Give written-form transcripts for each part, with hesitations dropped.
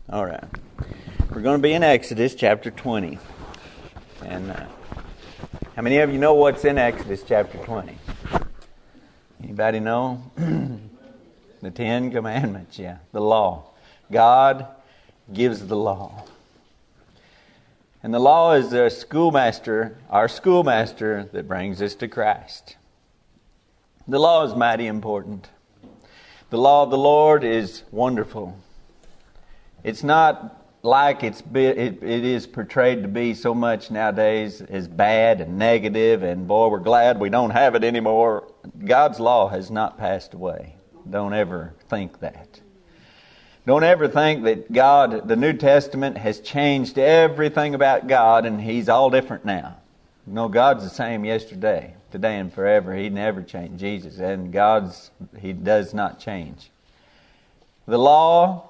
All right. We're going to be in Exodus chapter 20. And how many of you know what's in Exodus chapter 20? Anybody know? The Ten Commandments, yeah. The law. God gives the law. And the law is our schoolmaster that brings us to Christ. The law is mighty important. The law of the Lord is wonderful. It's not like it is portrayed to be so much nowadays as bad and negative, and boy, we're glad we don't have it anymore. God's law has not passed away. Don't ever think that. Don't ever think that God, the New Testament, has changed everything about God and He's all different now. No, God's the same yesterday, today, and forever. He never changed. Jesus, and He does not change. The law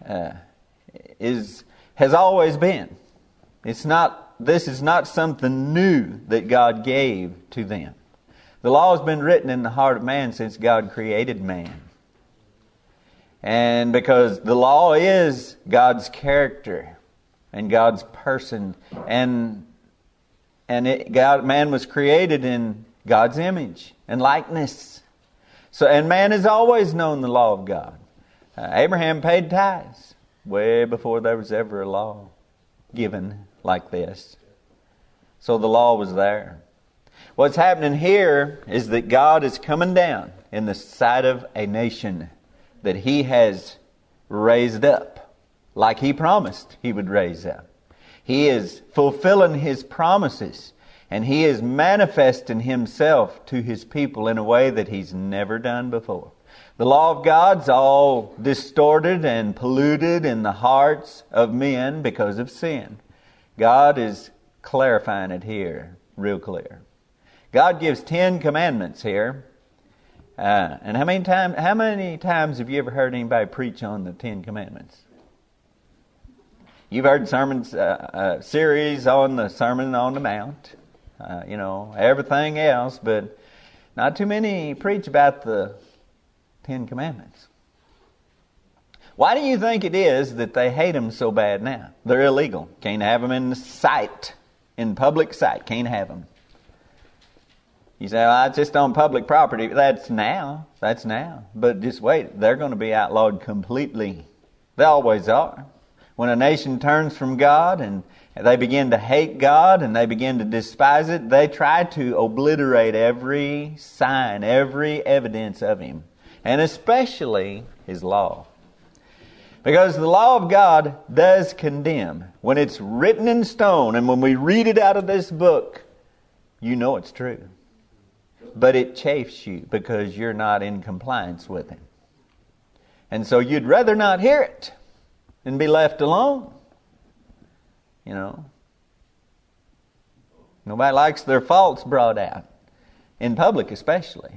has always been. This is not something new that God gave to them. The law has been written in the heart of man since God created man. And because the law is God's character and God's person, and man was created in God's image and likeness. And man has always known the law of God. Abraham paid tithes way before there was ever a law given like this. So the law was there. What's happening here is that God is coming down in the sight of a nation that He has raised up, like He promised He would raise up. He is fulfilling His promises, and He is manifesting Himself to His people in a way that He's never done before. The law of God's all distorted and polluted in the hearts of men because of sin. God is clarifying it here, real clear. God gives 10 commandments here. And how many times have you ever heard anybody preach on the 10 Commandments? You've heard sermons, series on the Sermon on the Mount, everything else, but not too many preach about the 10 Commandments. Why do you think it is that they hate them so bad now? They're illegal. Can't have them in sight, in public sight. Can't have them. You say, well, it's just on public property. That's now. But just wait, they're going to be outlawed completely. They always are. When a nation turns from God and they begin to hate God and they begin to despise it, they try to obliterate every sign, every evidence of Him. And especially His law. Because the law of God does condemn. When it's written in stone and when we read it out of this book, you know it's true. But it chafes you because you're not in compliance with Him. And so you'd rather not hear it and be left alone. Nobody likes their faults brought out. In public especially.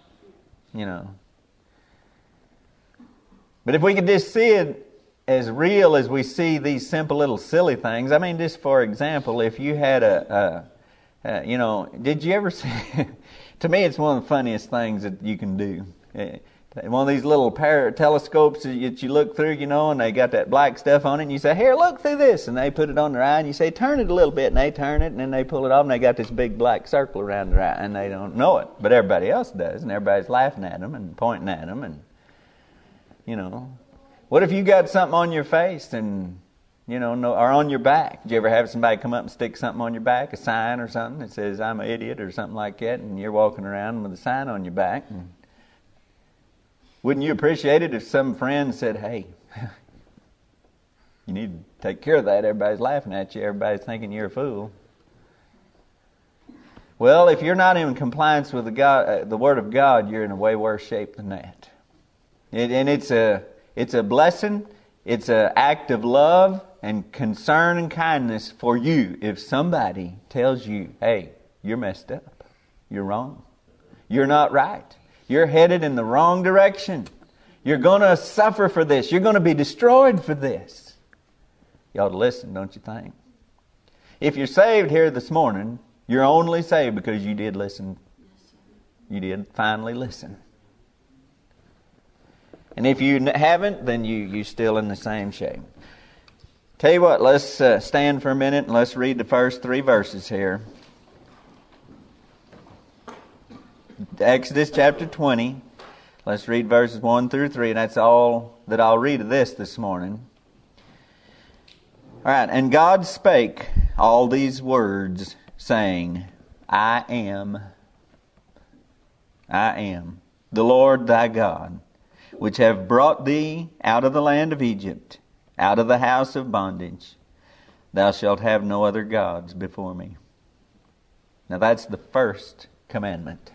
But if we could just see it as real as we see these simple little silly things. Just for example, if you had did you ever see... To me, it's one of the funniest things that you can do. One of these little telescopes that you look through, and they got that black stuff on it, and you say, here, look through this. And they put it on their eye, and you say, turn it a little bit, and they turn it, and then they pull it off, and they got this big black circle around their eye, and they don't know it. But everybody else does, and everybody's laughing at them and pointing at them. And, what if you got something on your face and... or on your back? Did you ever have somebody come up and stick something on your back, a sign or something that says, I'm an idiot or something like that, and you're walking around with a sign on your back? And wouldn't you appreciate it if some friend said, hey, you need to take care of that. Everybody's laughing at you. Everybody's thinking you're a fool. Well, if you're not in compliance with the Word of God, you're in a way worse shape than that. It's a blessing. It's an act of love and concern and kindness for you if somebody tells you, hey, you're messed up. You're wrong. You're not right. You're headed in the wrong direction. You're going to suffer for this. You're going to be destroyed for this. You ought to listen, don't you think? If you're saved here this morning, you're only saved because you did listen. You did finally listen. And if you haven't, then you're still in the same shape. Tell you what, let's stand for a minute and let's read the first 3 verses here. Exodus chapter 20. Let's read verses 1 through 3, and that's all that I'll read of this morning. All right, and God spake all these words, saying, I am the Lord thy God, which have brought thee out of the land of Egypt, out of the house of bondage. Thou shalt have no other gods before me. Now that's the first commandment.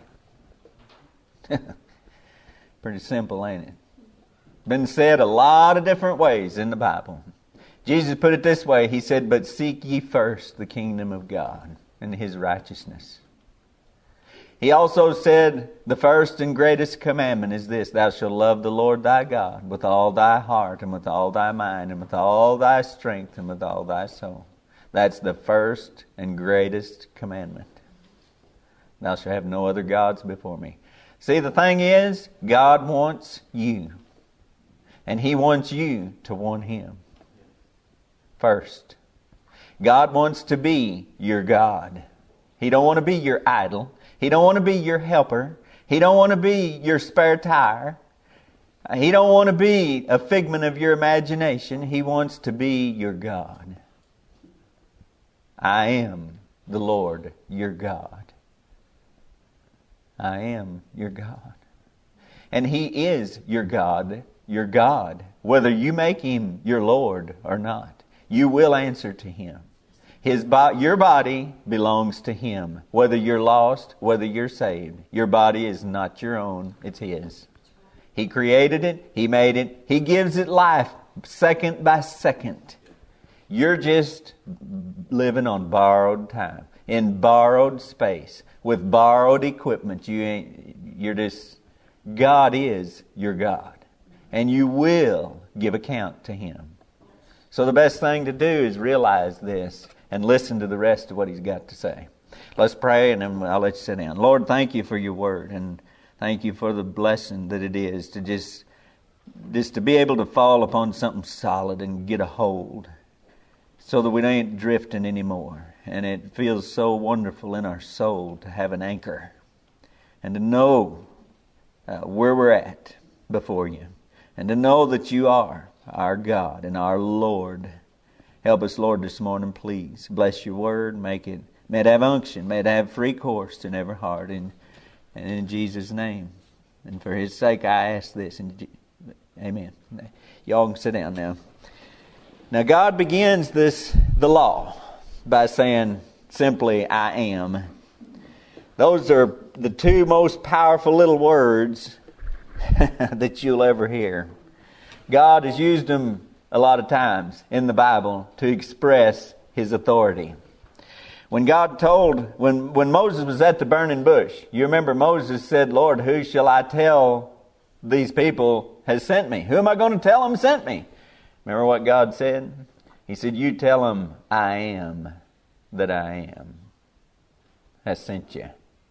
Pretty simple, ain't it? Been said a lot of different ways in the Bible. Jesus put it this way. He said, but seek ye first the kingdom of God and His righteousness. He also said, the first and greatest commandment is this, thou shalt love the Lord thy God with all thy heart and with all thy mind and with all thy strength and with all thy soul. That's the first and greatest commandment. Thou shalt have no other gods before me. See, the thing is, God wants you. And He wants you to want Him first. God wants to be your God. He don't want to be your idol. He don't want to be your helper. He don't want to be your spare tire. He don't want to be a figment of your imagination. He wants to be your God. I am the Lord your God. I am your God. And He is your God, whether you make Him your Lord or not. You will answer to Him. Your body belongs to Him. Whether you're lost, whether you're saved. Your body is not your own. It's His. He created it. He made it. He gives it life second by second. You're just living on borrowed time. In borrowed space. With borrowed equipment. God is your God. And you will give account to Him. So the best thing to do is realize this. And listen to the rest of what He's got to say. Let's pray and then I'll let you sit down. Lord, thank you for your word. And thank you for the blessing that it is to just to be able to fall upon something solid and get a hold. So that we ain't drifting anymore. And it feels so wonderful in our soul to have an anchor. And to know where we're at before you. And to know that you are our God and our Lord. Help us, Lord, this morning, please. Bless your word. May it have unction. May it have free course in every heart. And in Jesus' name. And for His sake, I ask this. Amen. Y'all can sit down now. Now, God begins the law by saying simply, I am. Those are the 2 most powerful little words that you'll ever hear. God has used them a lot of times in the Bible to express His authority. When Moses was at the burning bush, you remember Moses said, Lord, who shall I tell these people has sent me? Who am I going to tell them sent me? Remember what God said? He said, you tell them I am that I am has sent you.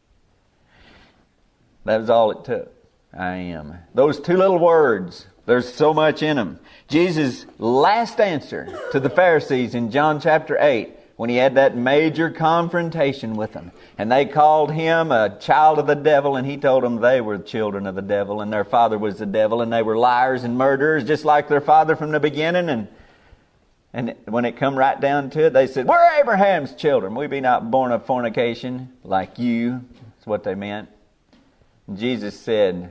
That was all it took. I am. Those 2 little words, there's so much in them. Jesus' last answer to the Pharisees in John chapter 8, when He had that major confrontation with them. And they called Him a child of the devil, and He told them they were children of the devil, and their father was the devil, and they were liars and murderers, just like their father from the beginning. And when it come right down to it, they said, we're Abraham's children. We be not born of fornication like you. That's what they meant. And Jesus said,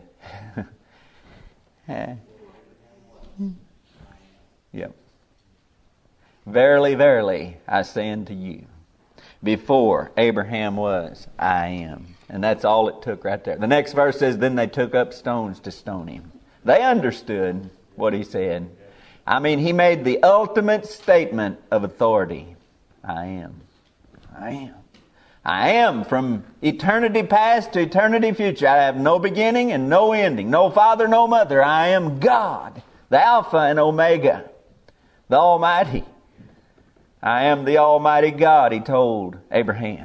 Yep. Verily, verily, I say unto you, before Abraham was, I am. And that's all it took right there. The next verse says, then they took up stones to stone Him. They understood what He said. I mean, He made the ultimate statement of authority. I am. I am. I am from eternity past to eternity future. I have no beginning and no ending. No father, no mother. I am God, the Alpha and Omega, the Almighty. I am the Almighty God, He told Abraham.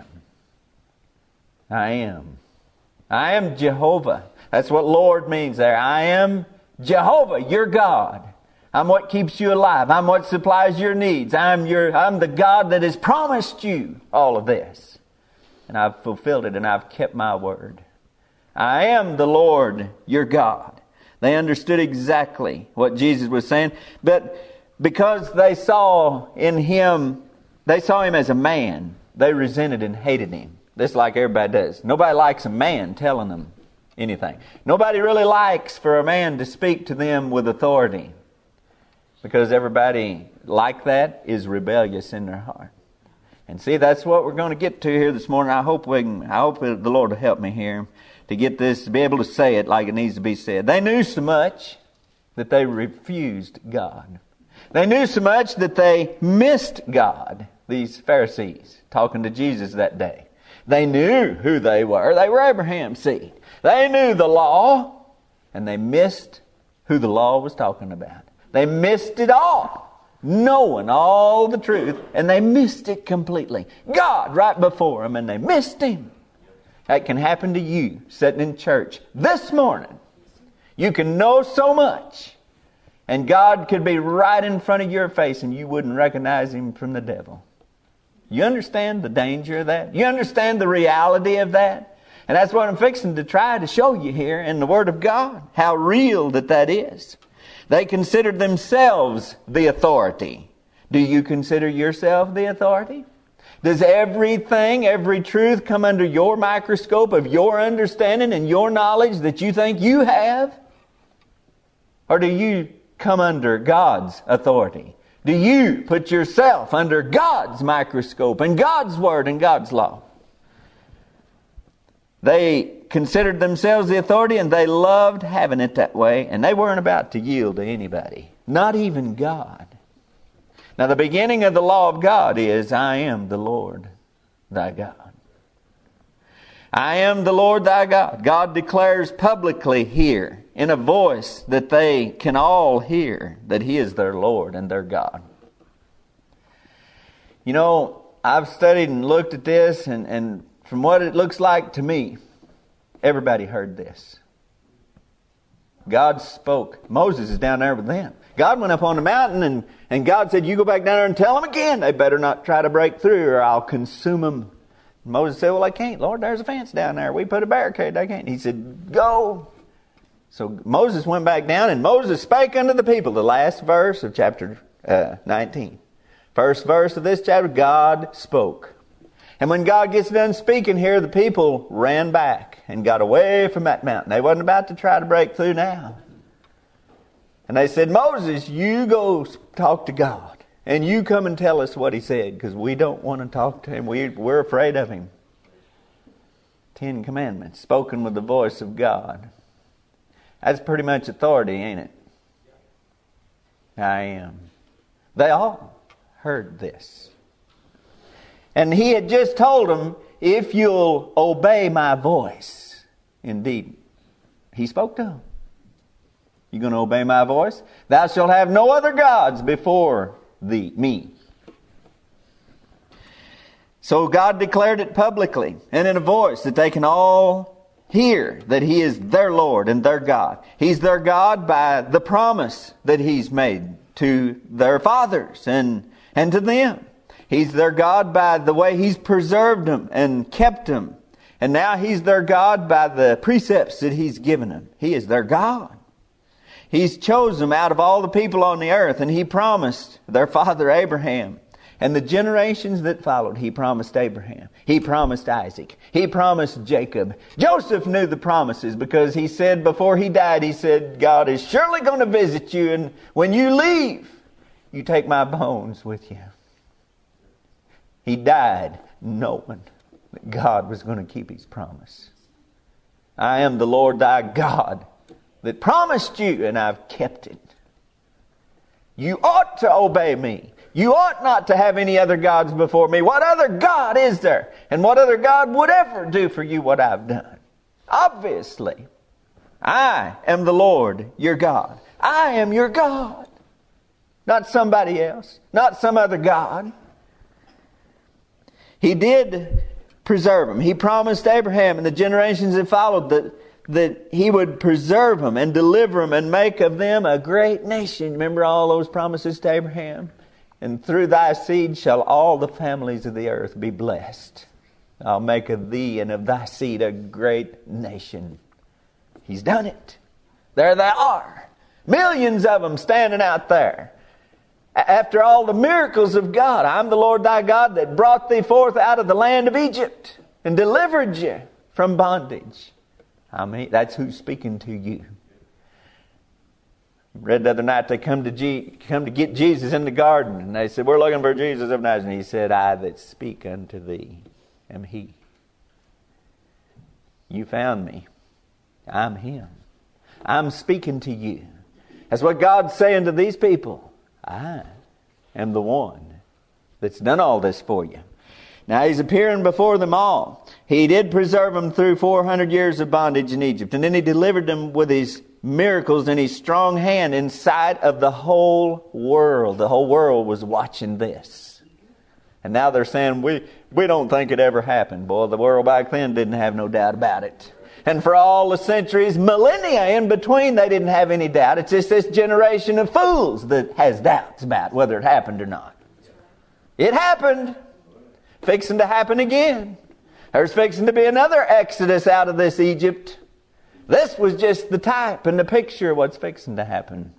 I am. I am Jehovah. That's what Lord means there. I am Jehovah, your God. I'm what keeps you alive. I'm what supplies your needs. I'm the God that has promised you all of this. And I've fulfilled it, and I've kept my word. I am the Lord your God. They understood exactly what Jesus was saying. But because they saw him as a man, they resented and hated him. Just like everybody does. Nobody likes a man telling them anything. Nobody really likes for a man to speak to them with authority. Because everybody like that is rebellious in their heart. And see, that's what we're going to get to here this morning. I hope the Lord will help me here to get this, to be able to say it like it needs to be said. They knew so much that they refused God. They knew so much that they missed God, these Pharisees, talking to Jesus that day. They knew who they were. They were Abraham's seed. They knew the law, and they missed who the law was talking about. They missed it all. Knowing all the truth, and they missed it completely. God right before them, and they missed Him. That can happen to you sitting in church this morning. You can know so much, and God could be right in front of your face, and you wouldn't recognize Him from the devil. You understand the danger of that? You understand the reality of that? And that's what I'm fixing to try to show you here in the Word of God, how real that is. They considered themselves the authority. Do you consider yourself the authority? Does everything, every truth come under your microscope of your understanding and your knowledge that you think you have? Or do you come under God's authority? Do you put yourself under God's microscope and God's Word and God's law? They considered themselves the authority, and they loved having it that way, and they weren't about to yield to anybody, not even God. Now the beginning of the law of God is, I am the Lord thy God. I am the Lord thy God. God declares publicly here, in a voice that they can all hear, that He is their Lord and their God. You know, I've studied and looked at this, and from what it looks like to me, everybody heard this. God spoke. Moses is down there with them. God went up on the mountain, and God said, you go back down there and tell them again. They better not try to break through, or I'll consume them. Moses said, well, I can't. Lord, there's a fence down there. We put a barricade. They can't. He said, go. So Moses went back down, and Moses spake unto the people. The last verse of chapter 19. First verse of this chapter, God spoke. And when God gets done speaking here, the people ran back and got away from that mountain. They wasn't about to try to break through now. And they said, Moses, you go talk to God. And you come and tell us what He said, because we don't want to talk to Him. We're afraid of Him. 10 Commandments, spoken with the voice of God. That's pretty much authority, ain't it? I am. They all heard this. And He had just told them, if you'll obey my voice. Indeed, He spoke to them. You going to obey my voice? Thou shalt have no other gods before me. So God declared it publicly and in a voice that they can all hear that He is their Lord and their God. He's their God by the promise that He's made to their fathers and to them. He's their God by the way He's preserved them and kept them. And now He's their God by the precepts that He's given them. He is their God. He's chosen them out of all the people on the earth, and He promised their father Abraham. And the generations that followed, He promised Abraham. He promised Isaac. He promised Jacob. Joseph knew the promises because he said before he died, he said, God is surely going to visit you, and when you leave, you take my bones with you. He died knowing that God was going to keep His promise. I am the Lord thy God that promised you, and I've kept it. You ought to obey me. You ought not to have any other gods before me. What other God is there? And what other God would ever do for you what I've done? Obviously, I am the Lord your God. I am your God. Not somebody else. Not some other God. He did preserve them. He promised Abraham and the generations that followed that that He would preserve them and deliver them and make of them a great nation. Remember all those promises to Abraham? And through thy seed shall all the families of the earth be blessed. I'll make of thee and of thy seed a great nation. He's done it. There they are. Millions of them standing out there. After all the miracles of God. I'm the Lord thy God that brought thee forth out of the land of Egypt and delivered you from bondage. I mean, that's who's speaking to you. Read the other night, they come to get Jesus in the garden. And they said, we're looking for Jesus of Nazareth. And He said, I that speak unto thee am He. You found me. I'm Him. I'm speaking to you. That's what God's saying to these people. I am the one that's done all this for you. Now He's appearing before them all. He did preserve them through 400 years of bondage in Egypt. And then He delivered them with His miracles and His strong hand in sight of the whole world. The whole world was watching this. And now they're saying, we don't think it ever happened. Boy, the world back then didn't have no doubt about it. And for all the centuries, millennia in between, they didn't have any doubt. It's just this generation of fools that has doubts about whether it happened or not. It happened. Fixing to happen again. There's fixing to be another exodus out of this Egypt. This was just the type and the picture of what's fixing to happen.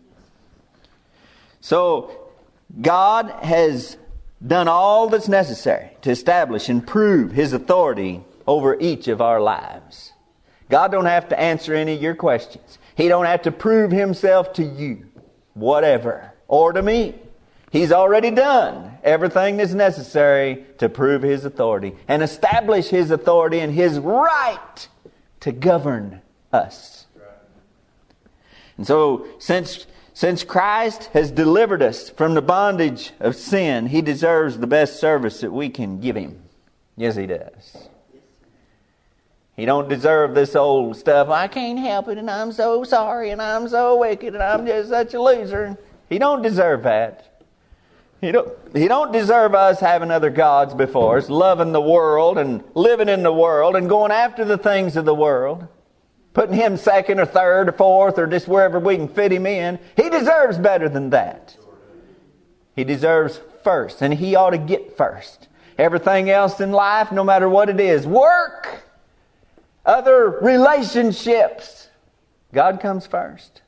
So, God has done all that's necessary to establish and prove His authority over each of our lives. God don't have to answer any of your questions. He don't have to prove Himself to you, whatever, or to me. He's already done everything that's necessary to prove His authority and establish His authority and His right to govern us. And so, since Christ has delivered us from the bondage of sin, He deserves the best service that we can give Him. Yes, He does. He don't deserve this old stuff. I can't help it, and I'm so sorry, and I'm so wicked, and I'm just such a loser. He don't deserve that. He don't deserve us having other gods before us, loving the world and living in the world and going after the things of the world, putting Him second or third or fourth or just wherever we can fit Him in. He deserves better than that. He deserves first, and He ought to get first. Everything else in life, no matter what it is, work, other relationships, God comes first.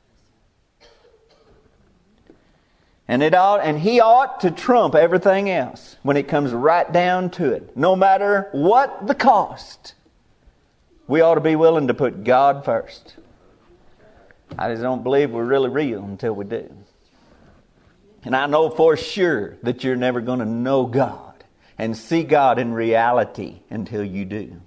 And He ought to trump everything else when it comes right down to it. No matter what the cost, we ought to be willing to put God first. I just don't believe we're really real until we do. And I know for sure that you're never going to know God and see God in reality until you do.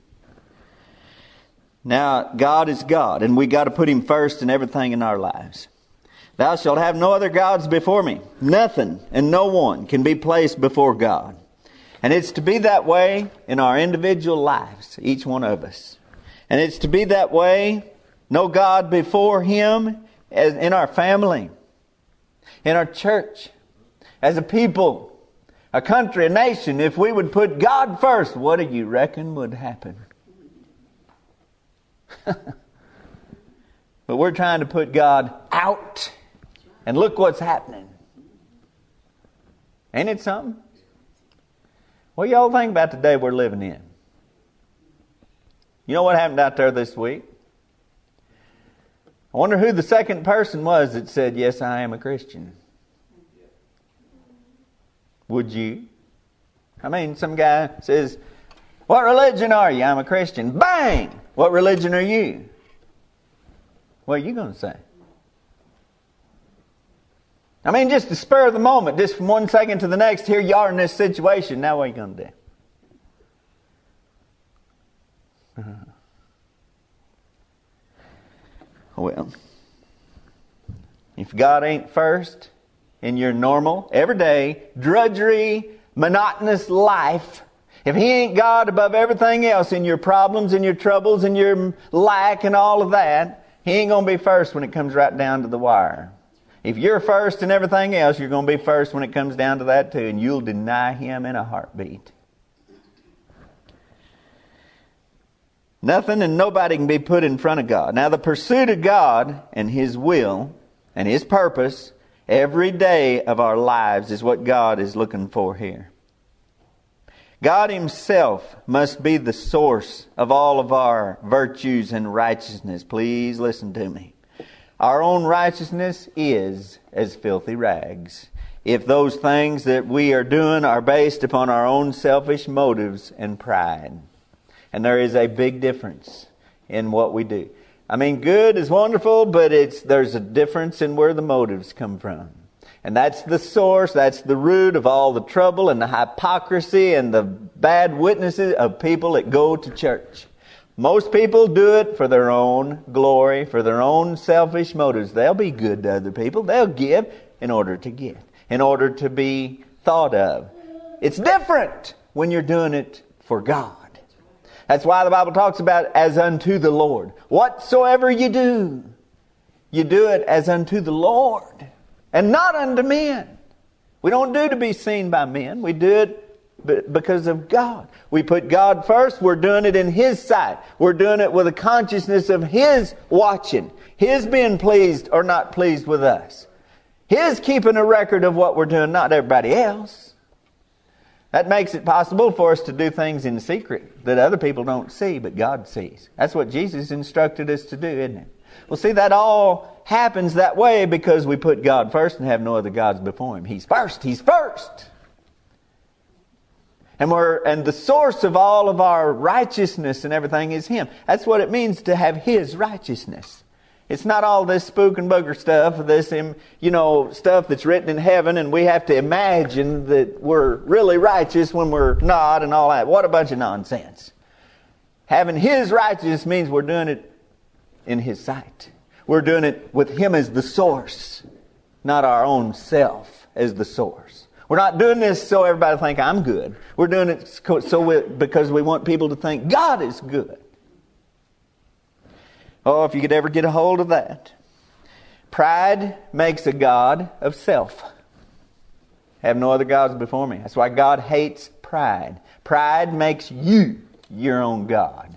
Now, God is God, and we got to put Him first in everything in our lives. Thou shalt have no other gods before me. Nothing and no one can be placed before God. And it's to be that way in our individual lives, each one of us. And it's to be that way, no God before Him, as in our family, in our church, as a people, a country, a nation. If we would put God first, what do you reckon would happen? But we're trying to put God out. And look what's happening. Ain't it something? What do y'all think about the day we're living in? You know what happened out there this week? I wonder who the second person was that said, yes, I am a Christian. Would you? I mean, some guy says, what religion are you? I'm a Christian. Bang! What religion are you? What are you going to say? I mean, just to spur of the moment, just from one second to the next, here you are in this situation. Now what are you going to do? Well, if God ain't first in your normal, everyday, drudgery, monotonous life, if He ain't God above everything else in your problems and your troubles and your lack and all of that, He ain't going to be first when it comes right down to the wire. If you're first in everything else, you're going to be first when it comes down to that too, and you'll deny Him in a heartbeat. Nothing and nobody can be put in front of God. Now, the pursuit of God and His will and His purpose every day of our lives is what God is looking for here. God Himself must be the source of all of our virtues and righteousness. Please listen to me. Our own righteousness is as filthy rags if those things that we are doing are based upon our own selfish motives and pride. And there is a big difference in what we do. I mean, good is wonderful, but there's a difference in where the motives come from. And that's the source, that's the root of all the trouble and the hypocrisy and the bad witnesses of people that go to church. Most people do it for their own glory, for their own selfish motives. They'll be good to other people. They'll give in order to get, in order to be thought of. It's different when you're doing it for God. That's why the Bible talks about as unto the Lord. Whatsoever you do it as unto the Lord and not unto men. We don't do to be seen by men. We do it because of God. We put God first. We're doing it in His sight. We're doing it with a consciousness of His watching. His being pleased or not pleased with us. His keeping a record of what we're doing, not everybody else. That makes it possible for us to do things in secret that other people don't see, but God sees. That's what Jesus instructed us to do, isn't it? Well, see, that all happens that way because we put God first and have no other gods before Him. He's first. He's first. And the source of all of our righteousness and everything is Him. That's what it means to have His righteousness. It's not all this spook and booger stuff, this, stuff that's written in heaven, and we have to imagine that we're really righteous when we're not and all that. What a bunch of nonsense. Having His righteousness means we're doing it in His sight. We're doing it with Him as the source, not our own self as the source. We're not doing this so everybody think I'm good. We're doing it because we want people to think God is good. Oh, if you could ever get a hold of that. Pride makes a god of self. Have no other gods before me. That's why God hates pride. Pride makes you your own God.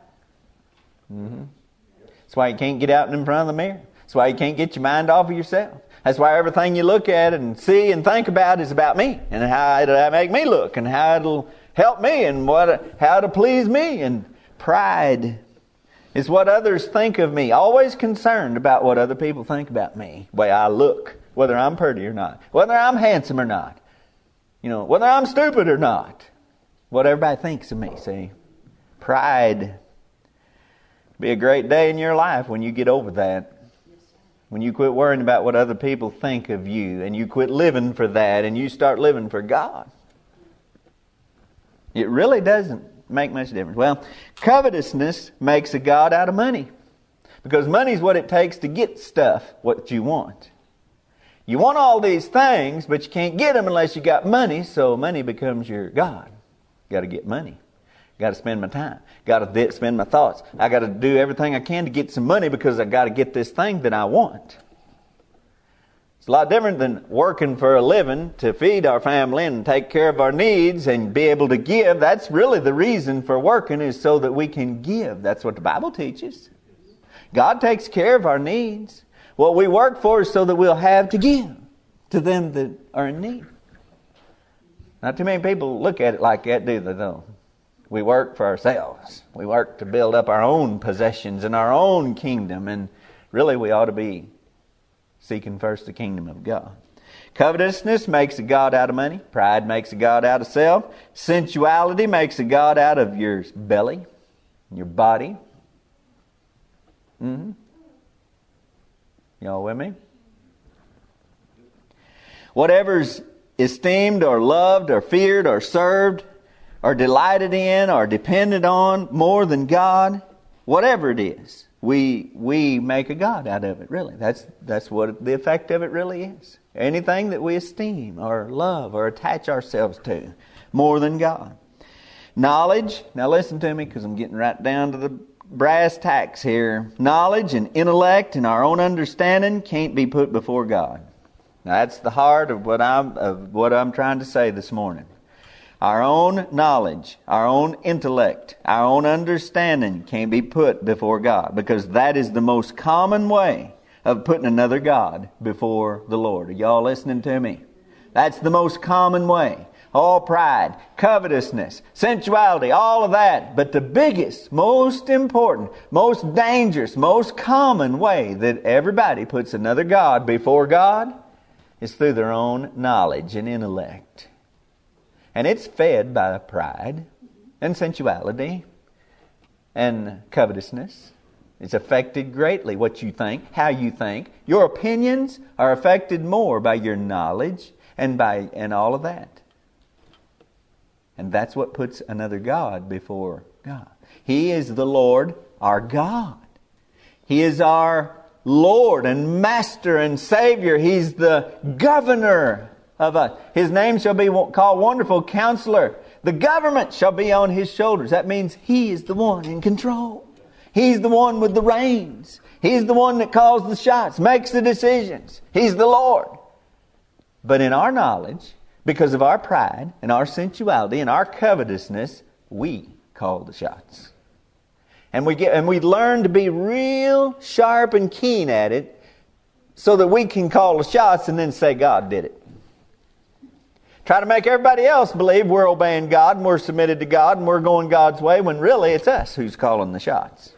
That's why you can't get out in front of the mirror. That's why you can't get your mind off of yourself. That's why everything you look at and see and think about is about me. And how it'll make me look. And how it'll help me. And how to please me. And pride is what others think of me. Always concerned about what other people think about me. The way I look. Whether I'm pretty or not. Whether I'm handsome or not. Whether I'm stupid or not. What everybody thinks of me, see. Pride. Be a great day in your life when you get over that. When you quit worrying about what other people think of you. And you quit living for that. And you start living for God. It really doesn't make much difference. Well, covetousness makes a god out of money. Because money is what it takes to get stuff, what you want. You want all these things, but you can't get them unless you got money, so money becomes your god. Got to get money. Got to spend my time. Got to spend my thoughts. I got to do everything I can to get some money because I got to get this thing that I want. It's a lot different than working for a living to feed our family and take care of our needs and be able to give. That's really the reason for working, is so that we can give. That's what the Bible teaches. God takes care of our needs. What we work for is so that we'll have to give to them that are in need. Not too many people look at it like that, do they, though? We work for ourselves. We work to build up our own possessions and our own kingdom. And really we ought to be seeking first the kingdom of God. Covetousness makes a god out of money. Pride makes a god out of self. Sensuality makes a god out of your belly, your body. Y'all with me? Whatever's esteemed or loved or feared or served or delighted in or depended on more than God, whatever it is, we make a god out of it, really. That's what the effect of it really is. Anything that we esteem or love or attach ourselves to more than God. Knowledge, now listen to me because I'm getting right down to the brass tacks here. Knowledge and intellect and our own understanding can't be put before God. Now that's the heart of what I'm trying to say this morning. Our own knowledge, our own intellect, our own understanding can be put before God, because that is the most common way of putting another god before the Lord. Are y'all listening to me? That's the most common way. All pride, covetousness, sensuality, all of that. But the biggest, most important, most dangerous, most common way that everybody puts another god before God is through their own knowledge and intellect. And it's fed by pride and sensuality and covetousness. It's affected greatly what you think, how you think. Your opinions are affected more by your knowledge and all of that. And that's what puts another god before God. He is the Lord, our God. He is our Lord and Master and Savior. He's the governor of us. His name shall be called Wonderful Counselor. The government shall be on His shoulders. That means He is the one in control. He's the one with the reins. He's the one that calls the shots, makes the decisions. He's the Lord. But in our knowledge, because of our pride and our sensuality and our covetousness, we call the shots. And we learn to be real sharp and keen at it so that we can call the shots and then say God did it. Try to make everybody else believe we're obeying God and we're submitted to God and we're going God's way, when really it's us who's calling the shots.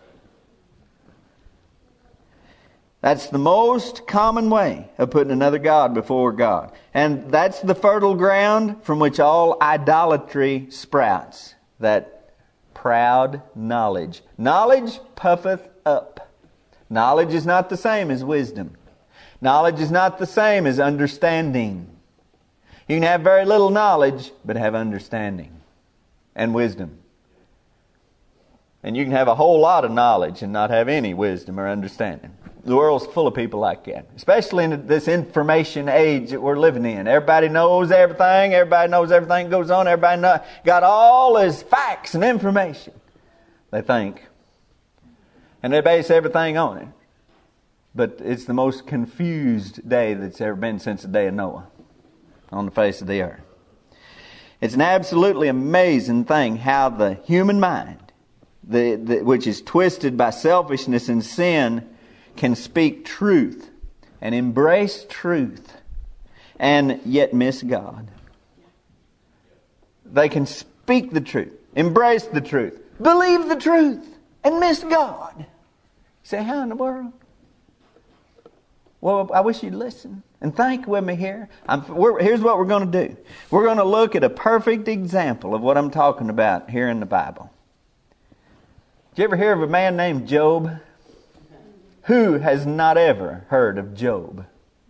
That's the most common way of putting another god before God. And that's the fertile ground from which all idolatry sprouts. That proud knowledge. Knowledge puffeth up. Knowledge is not the same as wisdom. Knowledge is not the same as understanding. You can have very little knowledge, but have understanding and wisdom. And you can have a whole lot of knowledge and not have any wisdom or understanding. The world's full of people like that, especially in this information age that we're living in. Everybody knows everything. Everybody knows everything that goes on. Everybody got all this facts and information, they think. And they base everything on it. But it's the most confused day that's ever been since the day of Noah on the face of the earth. It's an absolutely amazing thing how the human mind, which is twisted by selfishness and sin, can speak truth and embrace truth and yet miss God. They can speak the truth, embrace the truth, believe the truth, and miss God. You say, how in the world? Well, I wish you'd listen and think with me here. Here's what we're going to do. We're going to look at a perfect example of what I'm talking about here in the Bible. Did you ever hear of a man named Job? Who has not ever heard of Job?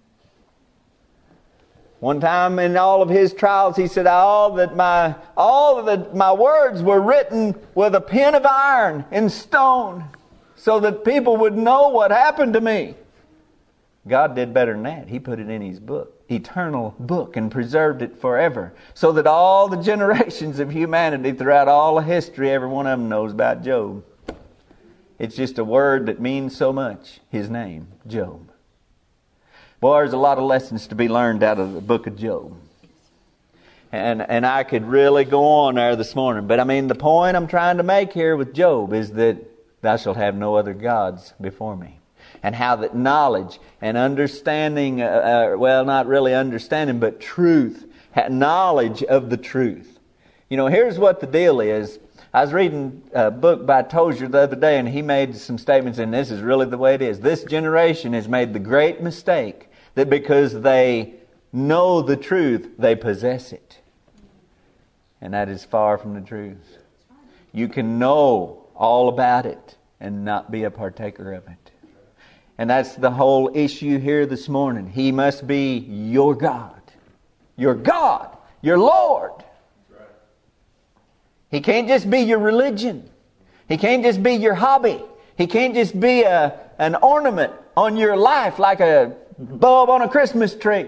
One time in all of his trials, he said, all that my words were written with a pen of iron in stone, so that people would know what happened to me. God did better than that. He put it in His book, eternal book, and preserved it forever, so that all the generations of humanity throughout all of history, every one of them knows about Job. It's just a word that means so much. His name, Job. Boy, there's a lot of lessons to be learned out of the book of Job. And I could really go on there this morning. But the point I'm trying to make here with Job is that thou shalt have no other gods before me. And how that knowledge and understanding, not really understanding, but truth, knowledge of the truth. Here's what the deal is. I was reading a book by Tozer the other day, and he made some statements, and this is really the way it is. This generation has made the great mistake that because they know the truth, they possess it. And that is far from the truth. You can know all about it and not be a partaker of it. And that's the whole issue here this morning. He must be your God. Your God. Your Lord. He can't just be your religion. He can't just be your hobby. He can't just be an ornament on your life like a bulb on a Christmas tree.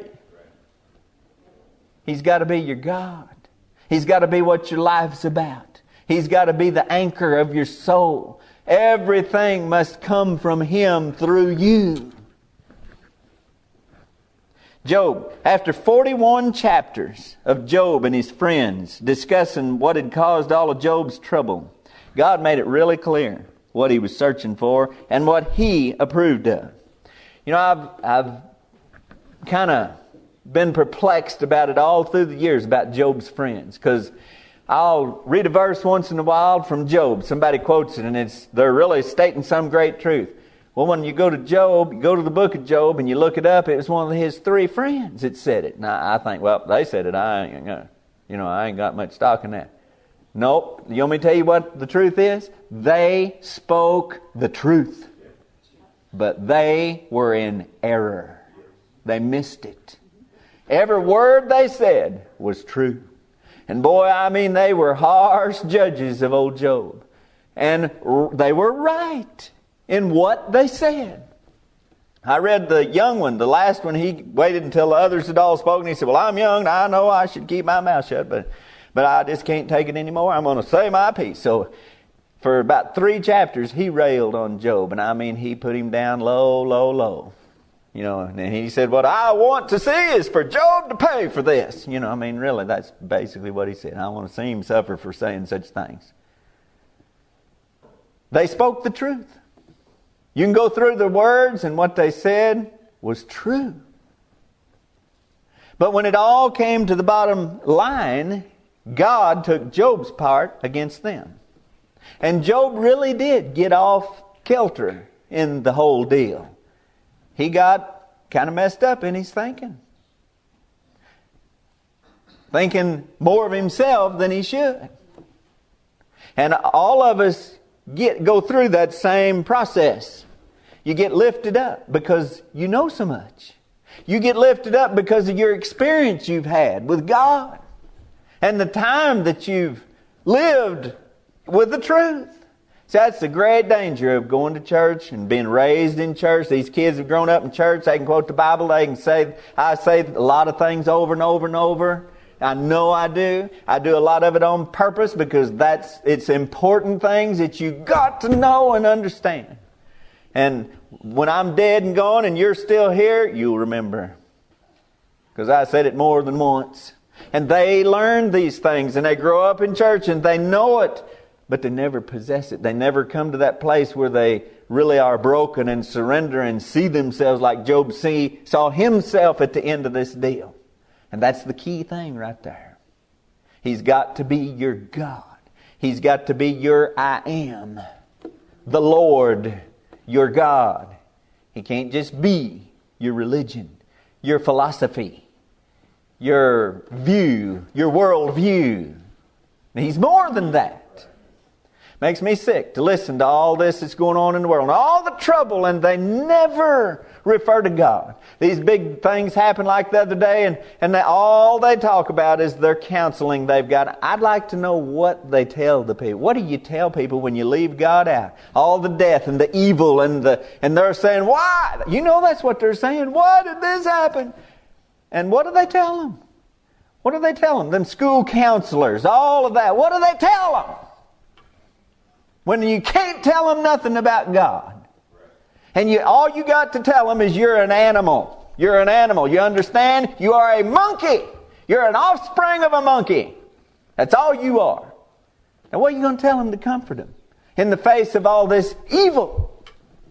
He's got to be your God. He's got to be what your life's about. He's got to be the anchor of your soul. Everything must come from Him through you. Job, after 41 chapters of Job and his friends discussing what had caused all of Job's trouble, God made it really clear what he was searching for and what he approved of. You know, I've kind of been perplexed about it all through the years about Job's friends, because I'll read a verse once in a while from Job. Somebody quotes it and they're really stating some great truth. Well, when you go to Job, you go to the book of Job and you look it up, it was one of his 3 friends that said it. Now I think, well, they said it. I ain't got much stock in that. Nope. You want me to tell you what the truth is? They spoke the truth, but they were in error. They missed it. Every word they said was true. And boy, I mean, they were harsh judges of old Job. And they were right in what they said. I read the young one, the last one. He waited until the others had all spoken. He said, well, I'm young. I know I should keep my mouth shut, but I just can't take it anymore. I'm going to say my piece. So for about 3 chapters, he railed on Job. And I mean, he put him down low, low, low. You know, and he said, what I want to see is for Job to pay for this. You know, I mean, really, that's basically what he said. I want to see him suffer for saying such things. They spoke the truth. You can go through the words, and what they said was true. But when it all came to the bottom line, God took Job's part against them. And Job really did get off kilter in the whole deal. He got kind of messed up in his thinking. Thinking more of himself than he should. And all of us go through that same process. You get lifted up because you know so much. You get lifted up because of your experience you've had with God. And the time that you've lived with the truth. So that's the great danger of going to church and being raised in church. These kids have grown up in church. They can quote the Bible. They can say, I say a lot of things over and over and over. I know I do. I do a lot of it on purpose because it's important things that you got to know and understand. And when I'm dead and gone and you're still here, you'll remember. Because I said it more than once. And they learn these things and they grow up in church and they know it. But they never possess it. They never come to that place where they really are broken and surrender and see themselves like Job saw himself at the end of this deal. And that's the key thing right there. He's got to be your God. He's got to be your I am. The Lord, your God. He can't just be your religion, your philosophy, your view, your worldview. He's more than that. Makes me sick to listen to all this that's going on in the world. And all the trouble, and they never refer to God. These big things happen like the other day, and all they talk about is their counseling they've got. I'd like to know what they tell the people. What do you tell people when you leave God out? All the death and the evil, and they're saying, why? You know that's what they're saying. Why did this happen? And what do they tell them? What do they tell them? Them school counselors, all of that. What do they tell them? When you can't tell them nothing about God. And all you got to tell them is you're an animal. You're an animal. You understand? You are a monkey. You're an offspring of a monkey. That's all you are. Now what are you going to tell them to comfort them in the face of all this evil?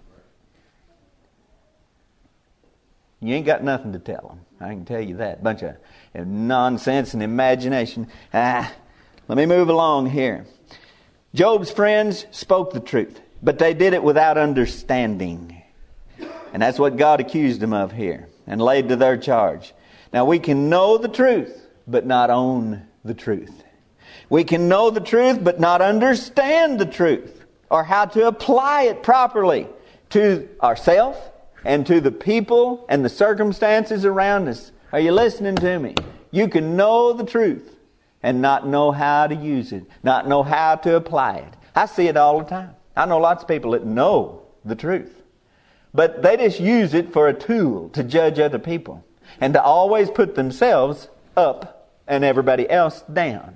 You ain't got nothing to tell them. I can tell you that. Bunch of nonsense and imagination. Let me move along here. Job's friends spoke the truth, but they did it without understanding. And that's what God accused them of here and laid to their charge. Now we can know the truth, but not own the truth. We can know the truth, but not understand the truth or how to apply it properly to ourselves and to the people and the circumstances around us. Are you listening to me? You can know the truth and not know how to use it, not know how to apply it. I see it all the time. I know lots of people that know the truth, but they just use it for a tool to judge other people and to always put themselves up and everybody else down.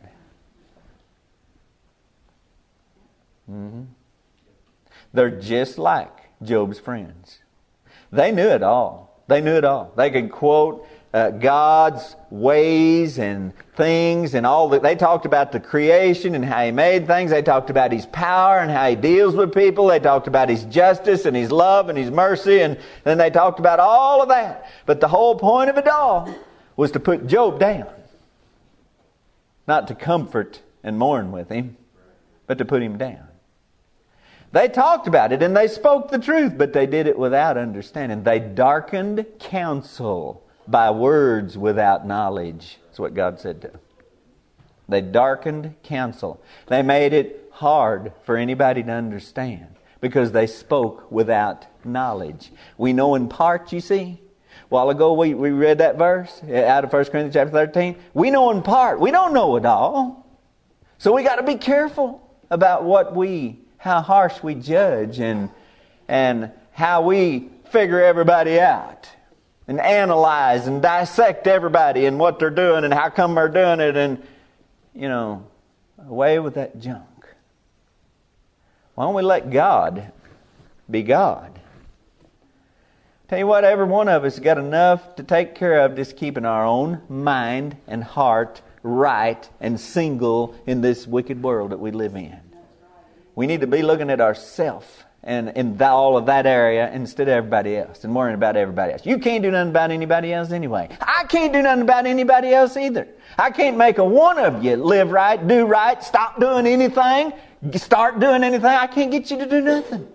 They're just like Job's friends. They knew it all. They knew it all. They could quote God's ways and things and all that. They talked about the creation and how He made things. They talked about His power and how He deals with people. They talked about His justice and His love and His mercy. And then they talked about all of that. But the whole point of it all was to put Job down. Not to comfort and mourn with him, but to put him down. They talked about it and they spoke the truth, but they did it without understanding. They darkened counsel by words without knowledge. That's what God said to them. They darkened counsel. They made it hard for anybody to understand because they spoke without knowledge. We know in part, you see. A while ago we read that verse out of 1 Corinthians chapter 13. We know in part. We don't know it all. So we got to be careful about how harsh we judge and how we figure everybody out. And analyze and dissect everybody and what they're doing and how come they're doing it, and, away with that junk. Why don't we let God be God? Tell you what, every one of us got enough to take care of just keeping our own mind and heart right and single in this wicked world that we live in. We need to be looking at ourselves and in all of that area instead of everybody else and worrying about everybody else. You can't do nothing about anybody else anyway. I can't do nothing about anybody else either. I can't make a one of you live right, do right, stop doing anything, start doing anything. I can't get you to do nothing.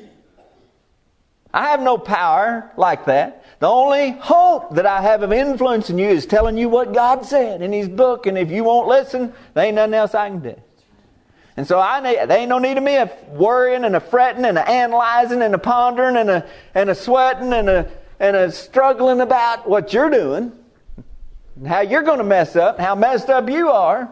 I have no power like that. The only hope that I have of influencing you is telling you what God said in His book, and if you won't listen, there ain't nothing else I can do. And so there ain't no need of me a worrying and a fretting and a analyzing and a pondering and a sweating and a struggling about what you're doing and how you're going to mess up, how messed up you are.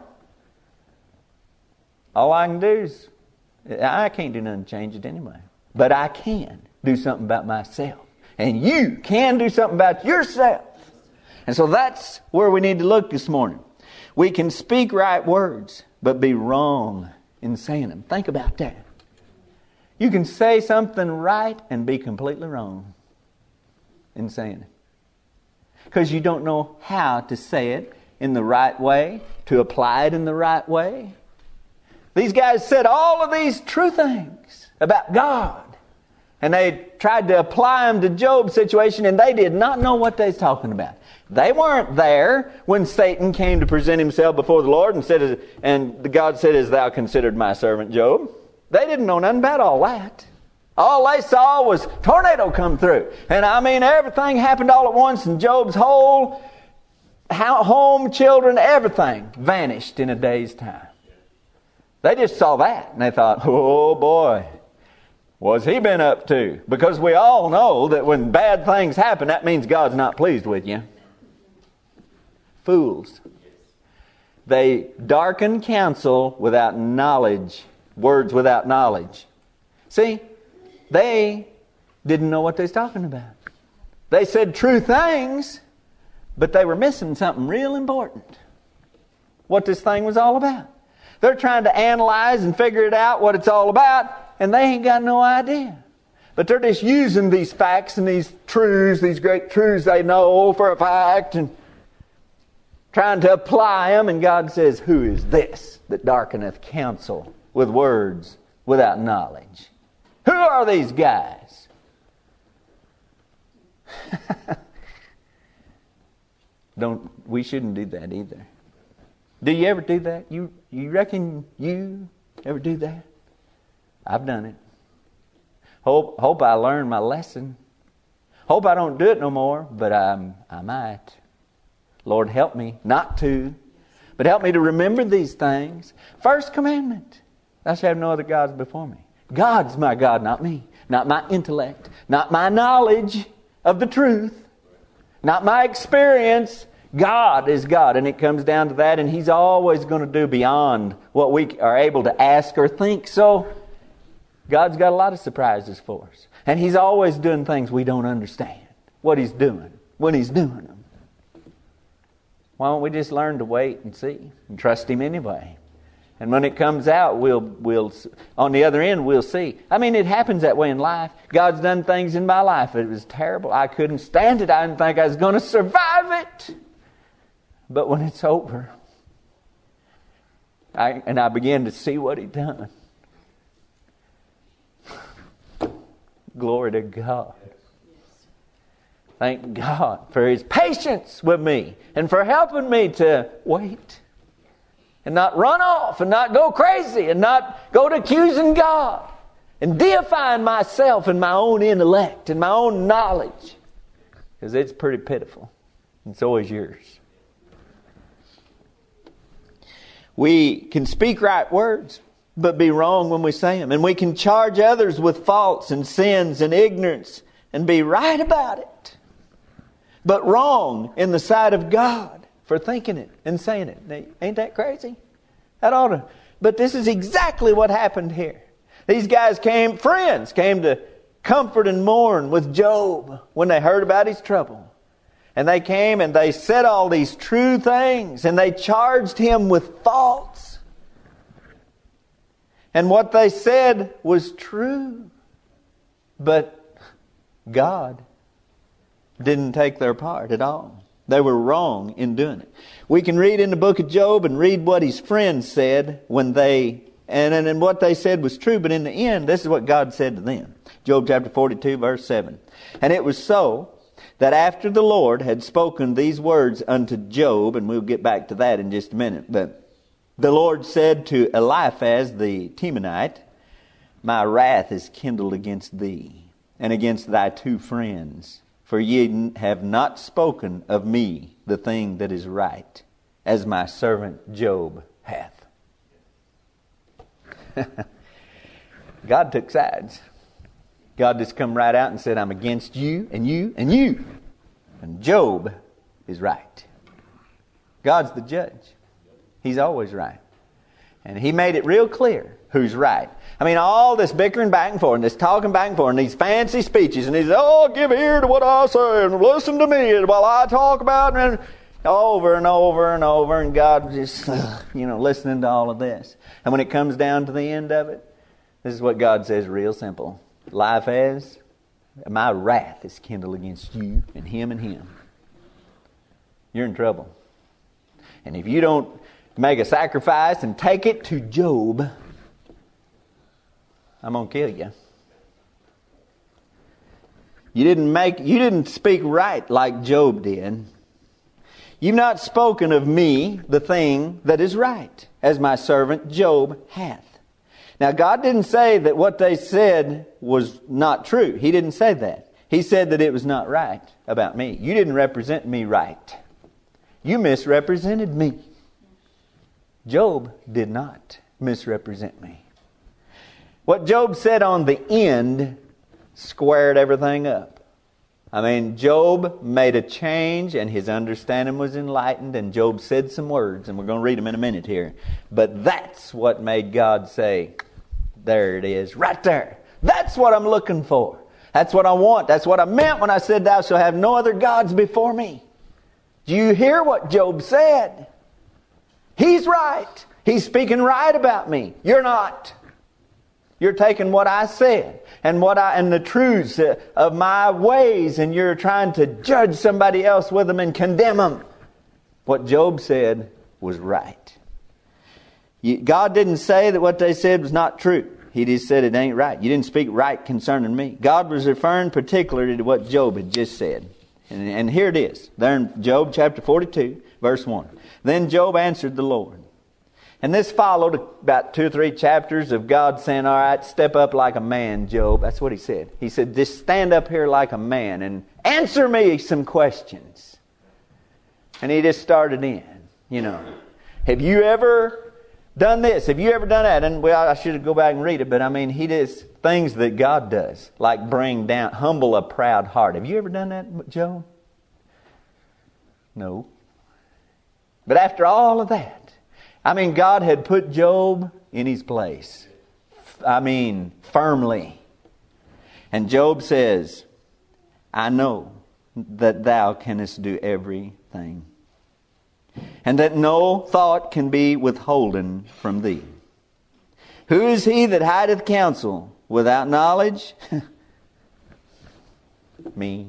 All I can do is, I can't do nothing to change it anyway. But I can do something about myself. And you can do something about yourself. And so that's where we need to look this morning. We can speak right words, but be wrong in saying them. Think about that. You can say something right and be completely wrong in saying it. Because you don't know how to say it in the right way, to apply it in the right way. These guys said all of these true things about God. And they tried to apply them to Job's situation, and they did not know what they was talking about. They weren't there when Satan came to present himself before the Lord and God said, "As thou considered my servant Job?" They didn't know nothing about all that. All they saw was tornado come through. And everything happened all at once, and Job's whole home, children, everything vanished in a day's time. They just saw that, and they thought, "Oh boy, what's he been up to?" Because we all know that when bad things happen, that means God's not pleased with you. Fools. They darken counsel without knowledge, words without knowledge. See, they didn't know what they was talking about. They said true things, but they were missing something real important. What this thing was all about. They're trying to analyze and figure it out what it's all about, and they ain't got no idea. But they're just using these facts and these truths, these great truths they know for a fact, and trying to apply them. And God says, "Who is this that darkeneth counsel with words without knowledge?" Who are these guys? We shouldn't do that either. Do you ever do that? You reckon you ever do that? I've done it. Hope I learned my lesson. Hope I don't do it no more, but I might. Lord, help me not to. But help me to remember these things. First commandment: thou shalt have no other gods before me. God's my God, not me. Not my intellect. Not my knowledge of the truth. Not my experience. God is God, and it comes down to that, and He's always going to do beyond what we are able to ask or think. So God's got a lot of surprises for us. And He's always doing things we don't understand. What He's doing, when He's doing them. Why don't we just learn to wait and see and trust Him anyway? And when it comes out, we'll on the other end, we'll see. I mean, it happens that way in life. God's done things in my life. It was terrible. I couldn't stand it. I didn't think I was going to survive it. But when it's over, I began to see what He'd done. Glory to God. Thank God for His patience with me and for helping me to wait and not run off and not go crazy and not go to accusing God and deifying myself and my own intellect and my own knowledge, because it's pretty pitiful. And so is yours. We can speak right words, but be wrong when we say them. And we can charge others with faults and sins and ignorance and be right about it, but wrong in the sight of God for thinking it and saying it. Now, ain't that crazy? That ought to. But this is exactly what happened here. These guys came to comfort and mourn with Job when they heard about his trouble. And they came and they said all these true things, and they charged him with faults. And what they said was true. But God didn't take their part at all. They were wrong in doing it. We can read in the book of Job and read what his friends said when and what they said was true, but in the end, this is what God said to them. Job chapter 42, verse 7. And it was so that after the Lord had spoken these words unto Job, and we'll get back to that in just a minute, but the Lord said to Eliphaz the Temanite, My wrath is kindled against thee, and against thy two friends, for ye have not spoken of me the thing that is right, as my servant Job hath. God took sides. God just come right out and said, I'm against you and you and you. And Job is right. God's the judge. He's always right. And He made it real clear who's right. I mean, all this bickering back and forth, and this talking back and forth, and these fancy speeches, and he's, give ear to what I say, and listen to me while I talk about it, and over and over and over, and God just, listening to all of this. And when it comes down to the end of it, this is what God says real simple. Eliphaz, my wrath is kindled against you and him. You're in trouble. And if you don't make a sacrifice and take it to Job, I'm going to kill you. You didn't speak right like Job did. You've not spoken of me the thing that is right, as my servant Job hath. Now, God didn't say that what they said was not true. He didn't say that. He said that it was not right about me. You didn't represent me right. You misrepresented me. Job did not misrepresent me. What Job said on the end squared everything up. I mean, Job made a change and his understanding was enlightened, and Job said some words, and we're going to read them in a minute here. But that's what made God say, there it is, right there. That's what I'm looking for. That's what I want. That's what I meant when I said, thou shalt have no other gods before me. Do you hear what Job said? He's right. He's speaking right about me. You're not. You're taking what I said and the truths of my ways, and you're trying to judge somebody else with them and condemn them. What Job said was right. God didn't say that what they said was not true. He just said it ain't right. You didn't speak right concerning me. God was referring particularly to what Job had just said. And here it is. There in Job chapter 42, verse 1. Then Job answered the Lord. And this followed about 2 or 3 chapters of God saying, all right, step up like a man, Job. That's what He said. He said, just stand up here like a man and answer me some questions. And He just started in, Have you ever done this? Have you ever done that? And I should go back and read it, but He does things that God does, like humble a proud heart. Have you ever done that, Job? No. But after all of that, God had put Job in his place. Firmly. And Job says, I know that thou canst do everything. and that no thought can be withholden from thee. Who is he that hideth counsel without knowledge? Me.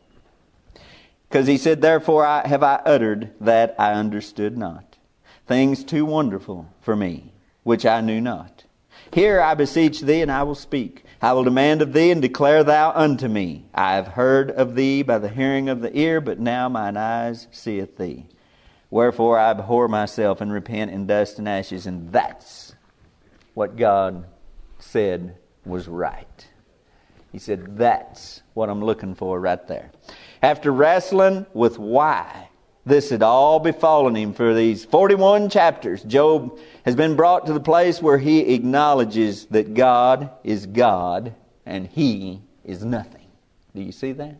Because he said, therefore have I uttered that I understood not, things too wonderful for me, which I knew not. Hear, I beseech thee, and I will speak. I will demand of thee, and declare thou unto me. I have heard of thee by the hearing of the ear, but now mine eyes seeth thee. Wherefore I abhor myself, and repent in dust and ashes. And that's what God said was right. He said, that's what I'm looking for right there. After wrestling with why this had all befallen him for these 41 chapters, Job has been brought to the place where he acknowledges that God is God and he is nothing. Do you see that?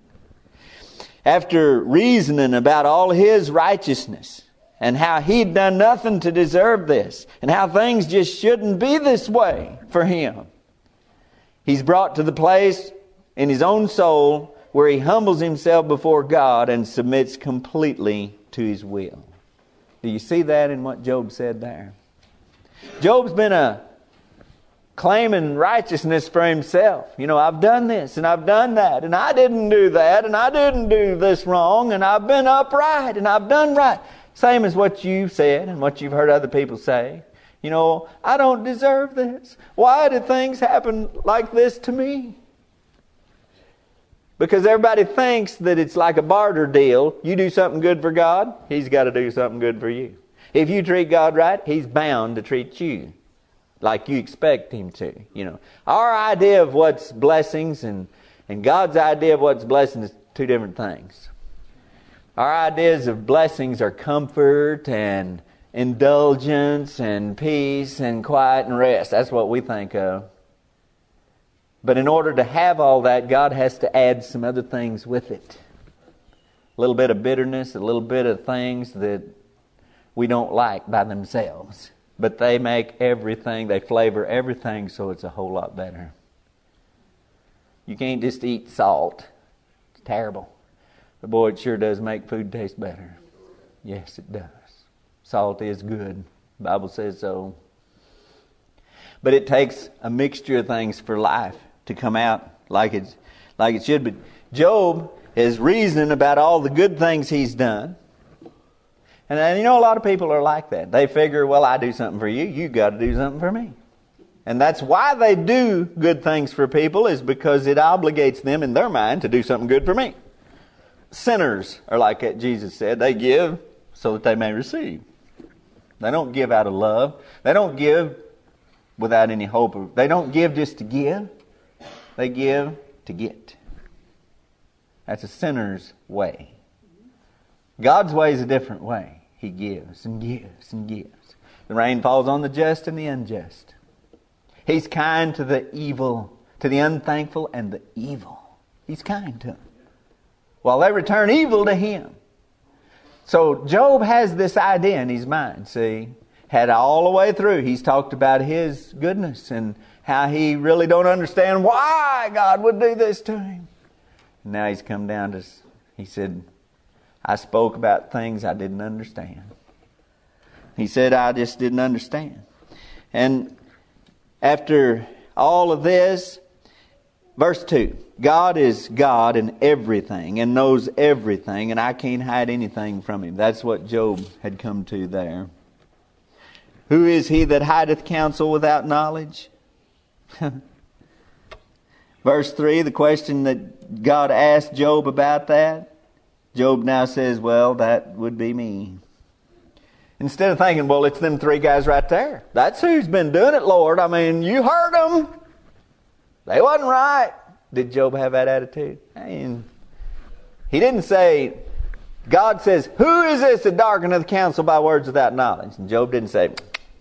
After reasoning about all his righteousness and how he'd done nothing to deserve this and how things just shouldn't be this way for him, he's brought to the place in his own soul where he humbles himself before God and submits completely to his will. Do you see that in what Job said there? Job's been claiming righteousness for himself. You know, I've done this and I've done that and I didn't do that and I didn't do this wrong and I've been upright and I've done right. Same as what you've said and what you've heard other people say. You know, I don't deserve this. Why did things happen like this to me? Because everybody thinks that it's like a barter deal. You do something good for God, He's got to do something good for you. If you treat God right, He's bound to treat you like you expect Him to. You know, our idea of what's blessings and God's idea of what's blessings is two different things. Our ideas of blessings are comfort and indulgence and peace and quiet and rest. That's what we think of. But in order to have all that, God has to add some other things with it. A little bit of bitterness, a little bit of things that we don't like by themselves. But they make everything, they flavor everything so it's a whole lot better. You can't just eat salt. It's terrible. But boy, it sure does make food taste better. Yes, it does. Salt is good. The Bible says so. But it takes a mixture of things for life to come out like it should. But Job is reasoning about all the good things he's done. And you know, a lot of people are like that. They figure, well, I do something for you, you got to do something for me. And that's why they do good things for people, is because it obligates them in their mind to do something good for me. Sinners are like that, Jesus said. They give so that they may receive. They don't give out of love. They don't give without any hope. They don't give just to give. They give to get. That's a sinner's way. God's way is a different way. He gives and gives and gives. The rain falls on the just and the unjust. He's kind to the evil, to the unthankful and the evil. He's kind to them, while they return evil to Him. So Job has this idea in his mind, see, had all the way through. He's talked about his goodness and how he really don't understand why God would do this to him. And now he's come down to, he said, I spoke about things I didn't understand. He said, I just didn't understand. And after all of this, verse 2, God is God in everything and knows everything, and I can't hide anything from Him. That's what Job had come to there. Who is he that hideth counsel without knowledge? Verse 3, the question that God asked Job about that, Job now says, well, that would be me. Instead of thinking, well, it's them three guys right there. That's who's been doing it, Lord. I mean, you heard them. They wasn't right. Did Job have that attitude? I mean, he didn't say, God says, who is this that darkeneth the counsel by words without knowledge? And Job didn't say,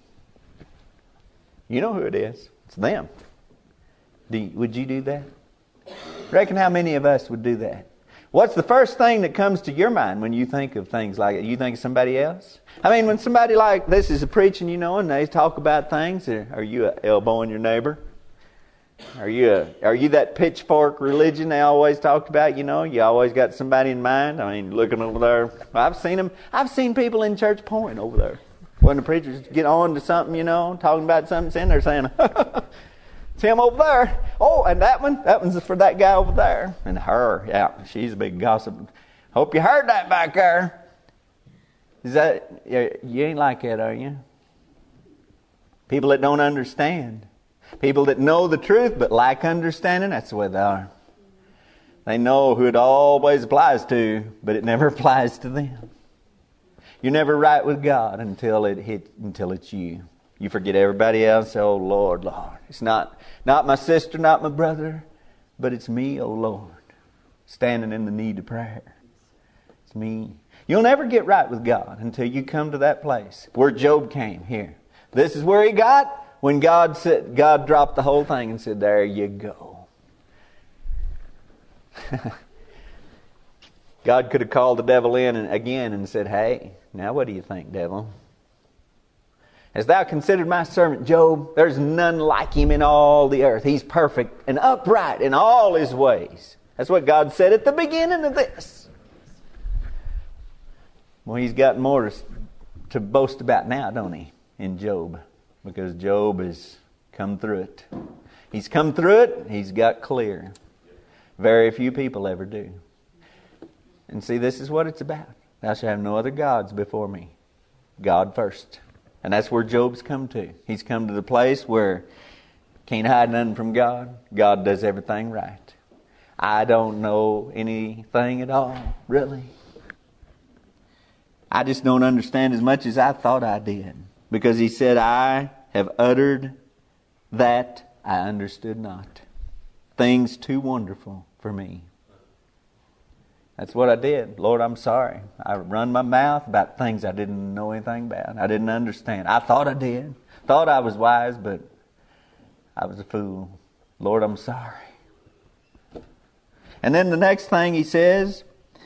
you know who it is. It's them. Would you do that? Reckon how many of us would do that? What's the first thing that comes to your mind when you think of things like it? You think of somebody else? I mean, when somebody like this is preaching, you know, and they talk about things, are you elbowing your neighbor? Are you that pitchfork religion they always talked about? You know, you always got somebody in mind. I mean, looking over there, I've seen them. I've seen people in church point over there when the preachers get on to something, you know, talking about something, sitting there saying, "It's him over there. Oh, and that one's for that guy over there, and her. Yeah, she's a big gossip. Hope you heard that back there." Is that you ain't like that, are you? People that don't understand. People that know the truth but lack understanding, that's the way they are. They know who it always applies to, but it never applies to them. You're never right with God until it's you. You forget everybody else. Oh Lord, Lord. It's not my sister, not my brother, but it's me, oh Lord, standing in the need of prayer. It's me. You'll never get right with God until you come to that place where Job came here. This is where he got when God dropped the whole thing and said, "There you go." God could have called the devil in again and said, "Hey, now what do you think, devil? Hast thou considered my servant Job? There's none like him in all the earth. He's perfect and upright in all his ways." That's what God said at the beginning of this. Well, he's got more to boast about now, don't he, in Job? Because Job has come through it. He's come through it. He's got clear. Very few people ever do. And see, this is what it's about. Thou shalt have no other gods before me. God first. And that's where Job's come to. He's come to the place where can't hide nothing from God. God does everything right. I don't know anything at all, really. I just don't understand as much as I thought I did. Because he said, "I have uttered that I understood not. Things too wonderful for me." That's what I did. Lord, I'm sorry. I run my mouth about things I didn't know anything about. I didn't understand. I thought I did. Thought I was wise, but I was a fool. Lord, I'm sorry. And then the next thing he says,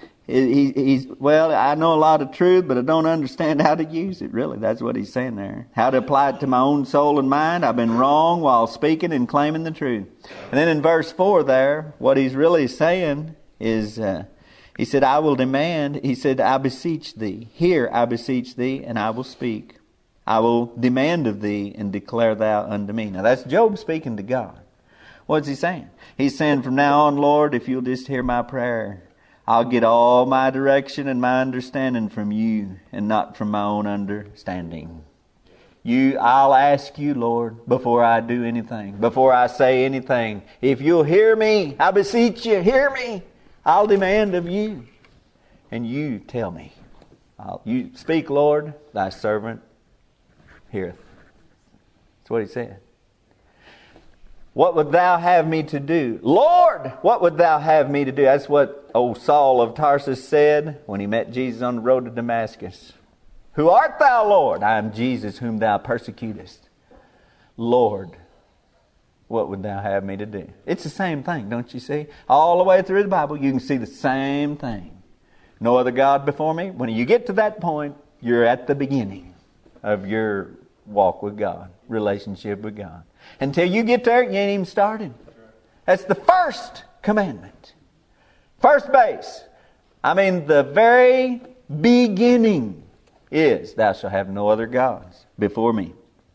well, I know a lot of truth, but I don't understand how to use it. Really, that's what he's saying there. How to apply it to my own soul and mind. I've been wrong while speaking and claiming the truth. And then in verse 4 there, what he's really saying is, he said, "I will demand," he said, "I beseech thee. Here I beseech thee, and I will speak. I will demand of thee, and declare thou unto me." Now that's Job speaking to God. What's he saying? He's saying, from now on, Lord, if you'll just hear my prayer, I'll get all my direction and my understanding from you and not from my own understanding. I'll ask you, Lord, before I do anything, before I say anything. If you'll hear me, I beseech you, hear me. I'll demand of you. And you tell me. You speak, Lord, thy servant heareth. That's what he said. What would thou have me to do? Lord, what would thou have me to do? That's what old Saul of Tarsus said when he met Jesus on the road to Damascus. Who art thou, Lord? I am Jesus whom thou persecutest. Lord, what would thou have me to do? It's the same thing, don't you see? All the way through the Bible, you can see the same thing. No other God before me. When you get to that point, you're at the beginning of your walk with God, relationship with God. Until you get there, you ain't even started. That's the first commandment. First base. I mean, the very beginning is, thou shalt have no other gods before me.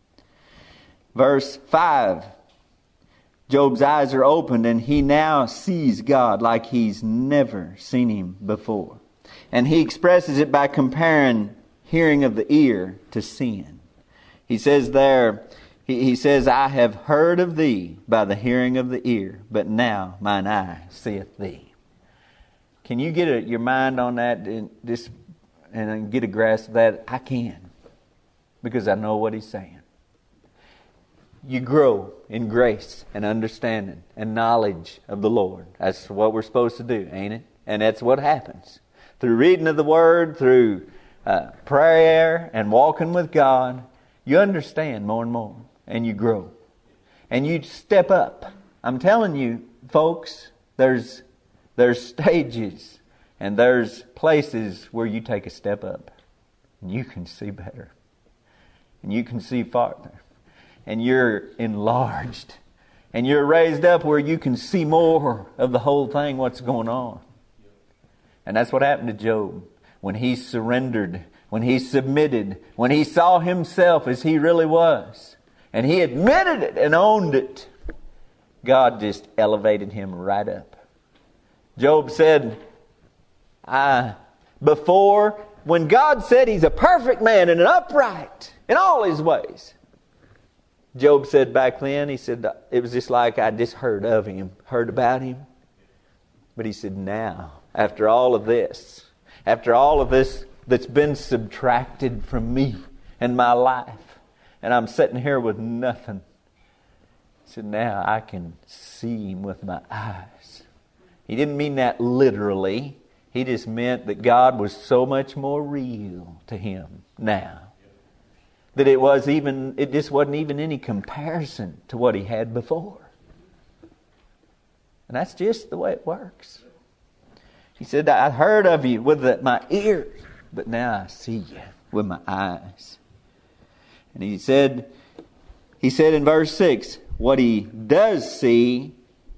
Verse 5. Job's eyes are opened and he now sees God like he's never seen him before. And he expresses it by comparing hearing of the ear to seeing. He says there, he says, "I have heard of thee by the hearing of the ear, but now mine eye seeth thee." Can you get your mind on that and get a grasp of that? I can, because I know what he's saying. You grow in grace and understanding and knowledge of the Lord. That's what we're supposed to do, ain't it? And that's what happens. Through reading of the Word, through prayer and walking with God, you understand more and more. And you grow. And you step up. I'm telling you, folks, there's stages and there's places where you take a step up. And you can see better. And you can see farther. And you're enlarged. And you're raised up where you can see more of the whole thing, what's going on. And that's what happened to Job. When he surrendered, when he submitted, when he saw himself as he really was, and he admitted it and owned it, God just elevated him right up. Job said, when God said he's a perfect man and an upright in all his ways, Job said back then, he said, it was just like I just heard about him. But he said, now, after all of this that's been subtracted from me and my life, and I'm sitting here with nothing, he said, now I can see him with my eyes. He didn't mean that literally. He just meant that God was so much more real to him now, that it just wasn't even any comparison to what he had before. And that's just the way it works. He said, I heard of you with my ears, but now I see you with my eyes. And he said in verse 6, what he does see,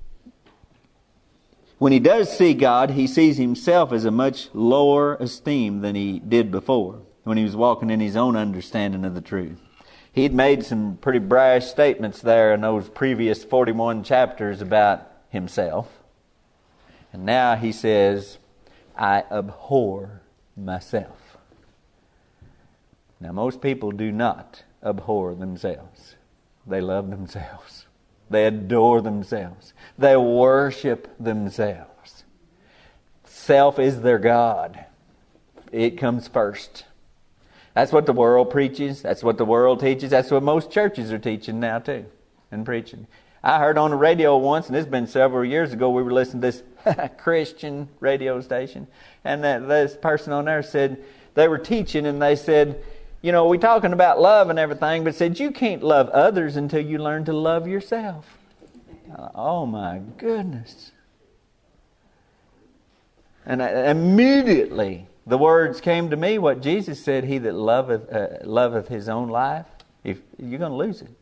when he does see God, he sees himself as a much lower esteem than he did before, when he was walking in his own understanding of the truth. He'd made some pretty brash statements there in those previous 41 chapters about himself. And now he says, I abhor myself. Now most people do not abhor themselves. They love themselves. They adore themselves. They worship themselves. Self is their God. It comes first. That's what the world preaches. That's what the world teaches. That's what most churches are teaching now too, and preaching. I heard on the radio once, and this has been several years ago, we were listening to this Christian radio station, and this person on there said, they were teaching, and they said, we're talking about love and everything, but said, you can't love others until you learn to love yourself. Oh my goodness. And immediately the words came to me, what Jesus said, he that loveth his own life, if you're going to lose it.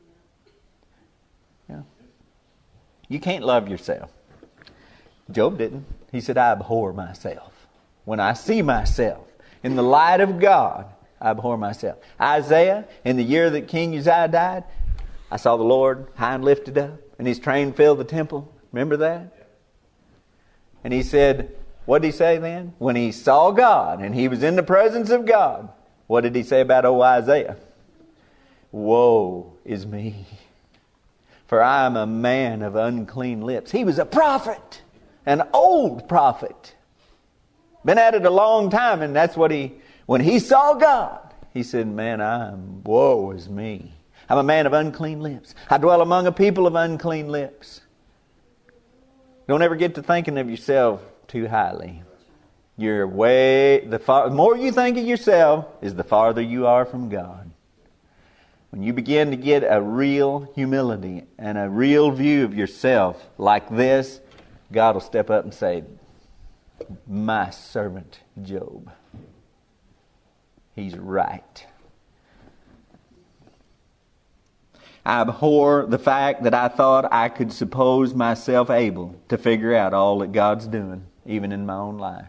You can't love yourself. Job didn't. He said, I abhor myself. When I see myself in the light of God, I abhor myself. Isaiah, in the year that King Uzziah died, I saw the Lord high and lifted up, and his train filled the temple. Remember that? And he said, what did he say then? When he saw God and he was in the presence of God, what did he say about old Isaiah? Woe is me, for I am a man of unclean lips. He was a prophet, an old prophet. Been at it a long time, and that's what when he saw God, he said, man, woe is me. I'm a man of unclean lips. I dwell among a people of unclean lips. Don't ever get to thinking of yourself too highly. The more you think of yourself is the farther you are from God. When you begin to get a real humility and a real view of yourself like this, God will step up and say, my servant Job, he's right. I abhor the fact that I thought I could suppose myself able to figure out all that God's doing, even in my own life.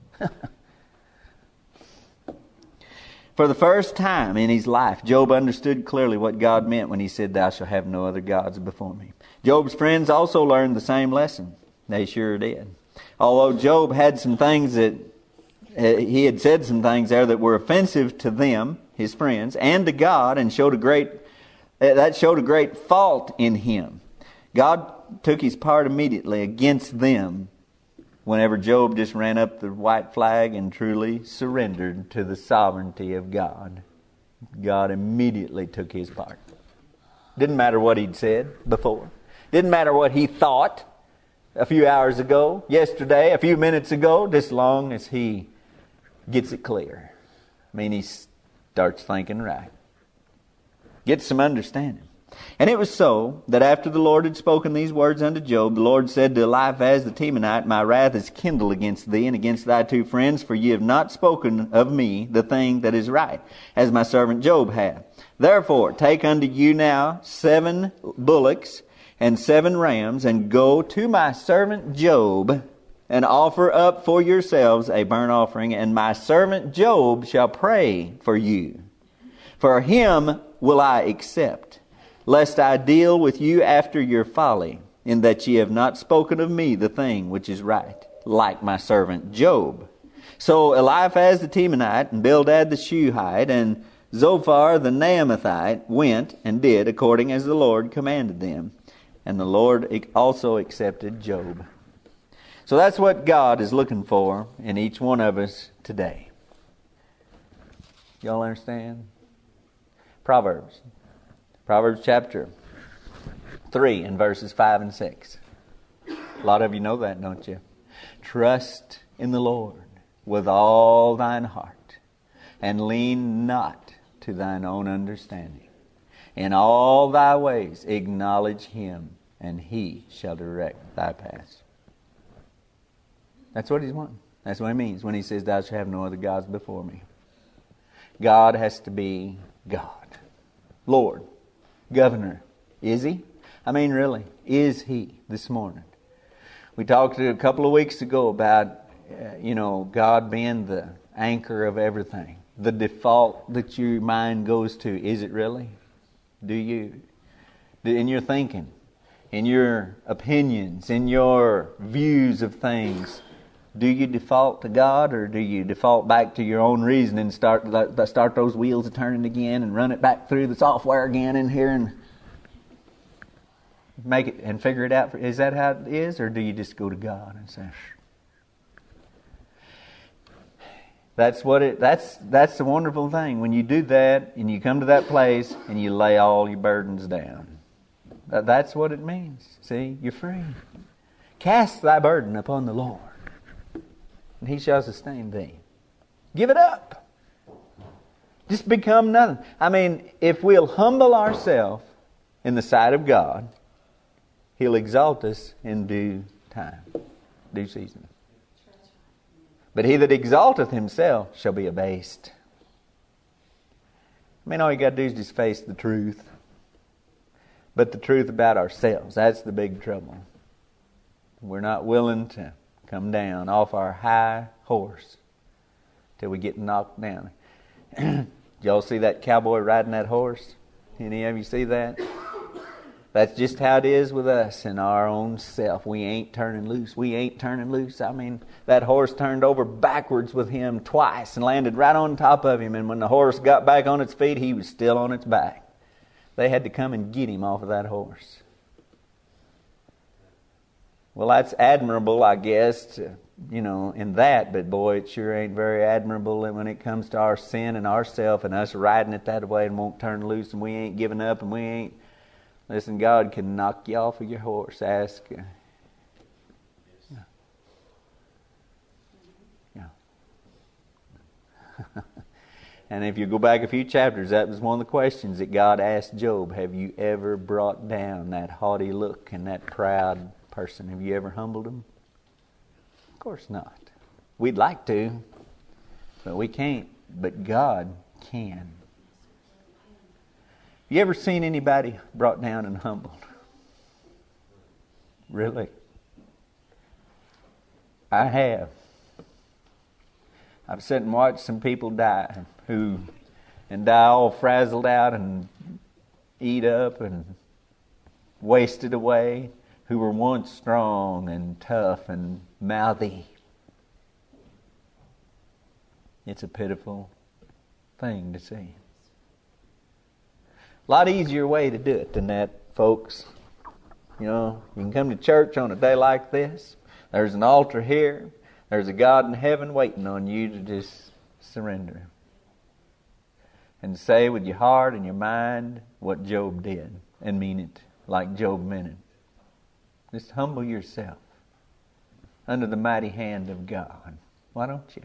For the first time in his life, Job understood clearly what God meant when he said, thou shalt have no other gods before me. Job's friends also learned the same lesson. They sure did. Although Job had some things he had said some things there that were offensive to them, his friends, and to God, and showed a great fault in him. God took his part immediately against them whenever Job just ran up the white flag and truly surrendered to the sovereignty of God. God immediately took his part. Didn't matter what he'd said before. Didn't matter what he thought a few hours ago, yesterday, a few minutes ago, just long as he gets it clear. He starts thinking right. Gets some understanding. And it was so that after the Lord had spoken these words unto Job, the Lord said to Eliphaz the Temanite, my wrath is kindled against thee and against thy two friends, for ye have not spoken of me the thing that is right, as my servant Job hath. Therefore take unto you now 7 bullocks, and 7 rams, and go to my servant Job, and offer up for yourselves a burnt offering, and my servant Job shall pray for you. For him will I accept, lest I deal with you after your folly, in that ye have not spoken of me the thing which is right, like my servant Job. So Eliphaz the Temanite, and Bildad the Shuhite, and Zophar the Naamathite went and did according as the Lord commanded them. And the Lord also accepted Job. So that's what God is looking for in each one of us today. Y'all understand? Proverbs chapter 3 and verses 5 and 6. A lot of you know that, don't you? Trust in the Lord with all thine heart, and lean not to thine own understanding. In all thy ways acknowledge him, and he shall direct thy paths. That's what he's wanting. That's what he means when he says, thou shalt have no other gods before me. God has to be God. Lord, Governor, is he? I mean, really, is he this morning? We talked a couple of weeks ago about, God being the anchor of everything. The default that your mind goes to, is it really? Do you? In your thinking, in your opinions, in your views of things, do you default to God, or do you default back to your own reason and start those wheels turning again and run it back through the software again in here and make it and figure it out? Is that how it is, or do you just go to God and say? That's the wonderful thing when you do that and you come to that place and you lay all your burdens down. That's what it means. See, you're free. Cast thy burden upon the Lord, and he shall sustain thee. Give it up. Just become nothing. I mean, if we'll humble ourselves in the sight of God, he'll exalt us in due time, due season. But he that exalteth himself shall be abased. I mean, all you got to do is just face the truth. But the truth about ourselves, that's the big trouble. We're not willing to come down off our high horse till we get knocked down. Y'all see that cowboy riding that horse? Any of you see that? That's just how it is with us in our own self. We ain't turning loose. We ain't turning loose. I mean, that horse turned over backwards with him twice and landed right on top of him. And when the horse got back on its feet, he was still on its back. They had to come and get him off of that horse. Well, that's admirable, I guess, in that. But boy, it sure ain't very admirable when it comes to our sin and ourself and us riding it that way and won't turn loose, and we ain't giving up, and we ain't. Listen, God can knock you off of your horse. Ask. Yeah. And if you go back a few chapters, that was one of the questions that God asked Job. Have you ever brought down that haughty look and that proud person? Have you ever humbled him? Of course not. We'd like to, but we can't. But God can. You ever seen anybody brought down and humbled? Really? I have. I've sat and watched some people die die all frazzled out and eat up and wasted away, who were once strong and tough and mouthy. It's a pitiful thing to see. A lot easier way to do it than that, folks. You can come to church on a day like this. There's an altar here. There's a God in heaven waiting on you to just surrender. And say with your heart and your mind what Job did. And mean it like Job meant it. Just humble yourself under the mighty hand of God. Why don't you?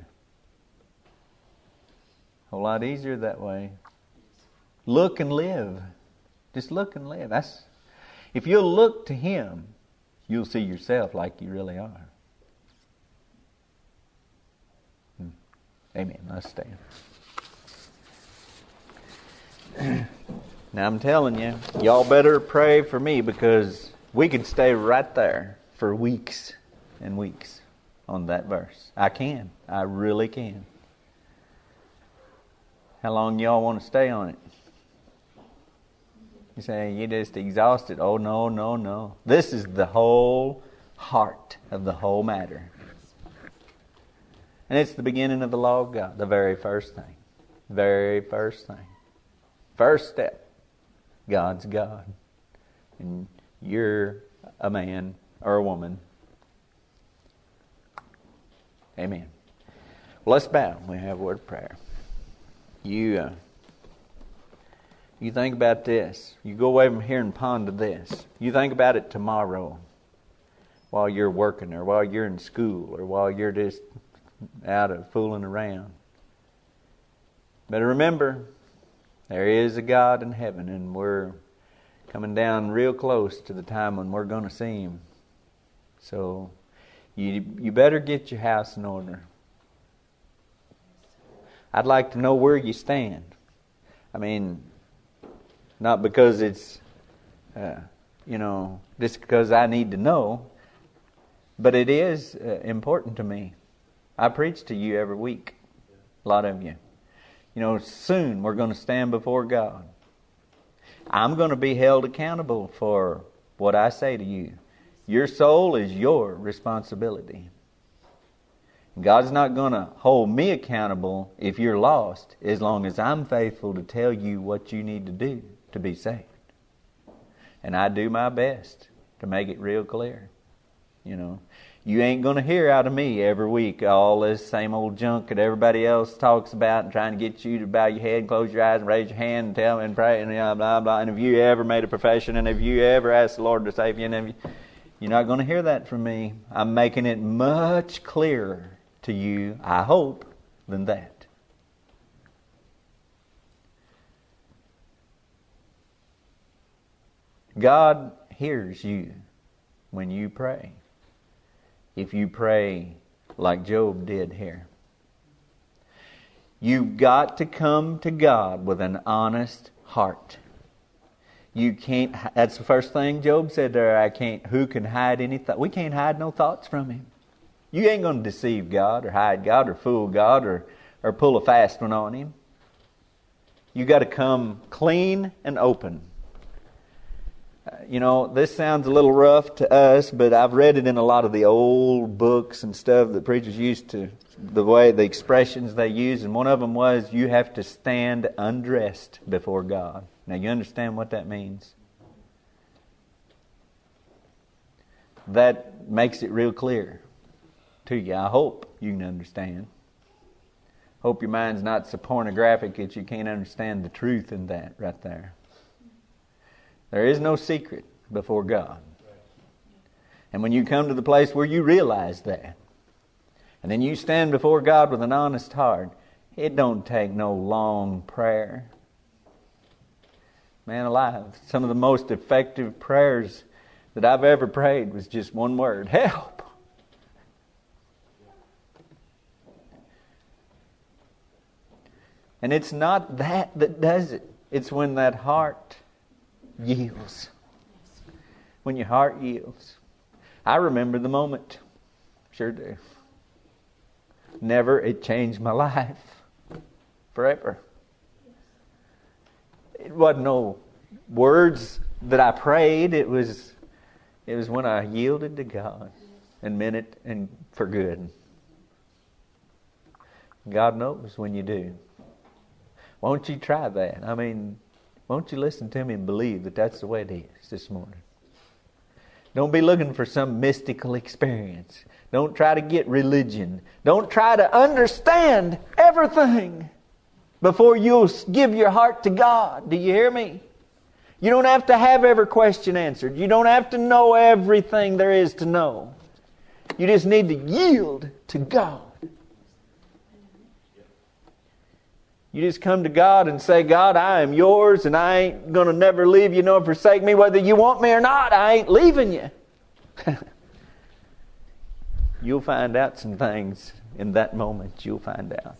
A whole lot easier that way. Look and live. Just look and live. If you'll look to Him, you'll see yourself like you really are. Amen. Let's stand. Now I'm telling you, y'all better pray for me, because We could stay right there for weeks and weeks on that verse. I can. I really can. How long y'all want to stay on it? You say, you're just exhausted. Oh, no, no, no. This is the whole heart of the whole matter. And it's the beginning of the law of God. The very first thing. Very first thing. First step. God's God. And you're a man or a woman. Amen. Well, let's bow. We have a word of prayer. You think about this. You go away from here and ponder this. You think about it tomorrow while you're working or while you're in school or while you're just out of fooling around. But remember, there is a God in heaven, and we're coming down real close to the time when we're going to see Him. So you better get your house in order. I'd like to know where you stand. I mean, not because it's, just because I need to know, but it is important to me. I preach to you every week, a lot of you. Soon we're going to stand before God. I'm going to be held accountable for what I say to you. Your soul is your responsibility. God's not going to hold me accountable if you're lost, as long as I'm faithful to tell you what you need to do to be saved. And I do my best to make it real clear. You ain't going to hear out of me every week all this same old junk that everybody else talks about and trying to get you to bow your head and close your eyes and raise your hand and tell me and pray and blah, blah, blah. And if you ever made a profession and if you ever asked the Lord to save you, and you're not going to hear that from me. I'm making it much clearer to you, I hope, than that. God hears you when you pray. If you pray like Job did here. You've got to come to God with an honest heart. You can't, that's the first thing Job said there, who can hide any thought? We can't hide no thoughts from Him. You ain't going to deceive God or hide God or fool God or pull a fast one on Him. You got to come clean and open. This sounds a little rough to us, but I've read it in a lot of the old books and stuff that preachers used to, the expressions they use, and one of them was, you have to stand undressed before God. Now, you understand what that means? That makes it real clear to you. I hope you can understand. Hope your mind's not so pornographic that you can't understand the truth in that right there. There is no secret before God. And when you come to the place where you realize that, and then you stand before God with an honest heart, it don't take no long prayer. Man alive, some of the most effective prayers that I've ever prayed was just one word: help. And it's not that does it. It's when that heart yields. When your heart yields. I remember the moment. Sure do. It changed my life. Forever. It wasn't no words that I prayed. It was when I yielded to God and meant it and for good. God knows when you do. Won't you try that? Won't you listen to me and believe that that's the way it is this morning? Don't be looking for some mystical experience. Don't try to get religion. Don't try to understand everything before you'll give your heart to God. Do you hear me? You don't have to have every question answered. You don't have to know everything there is to know. You just need to yield to God. You just come to God and say, God, I am yours and I ain't going to never leave you nor forsake me. Whether you want me or not, I ain't leaving you. You'll find out some things in that moment. You'll find out.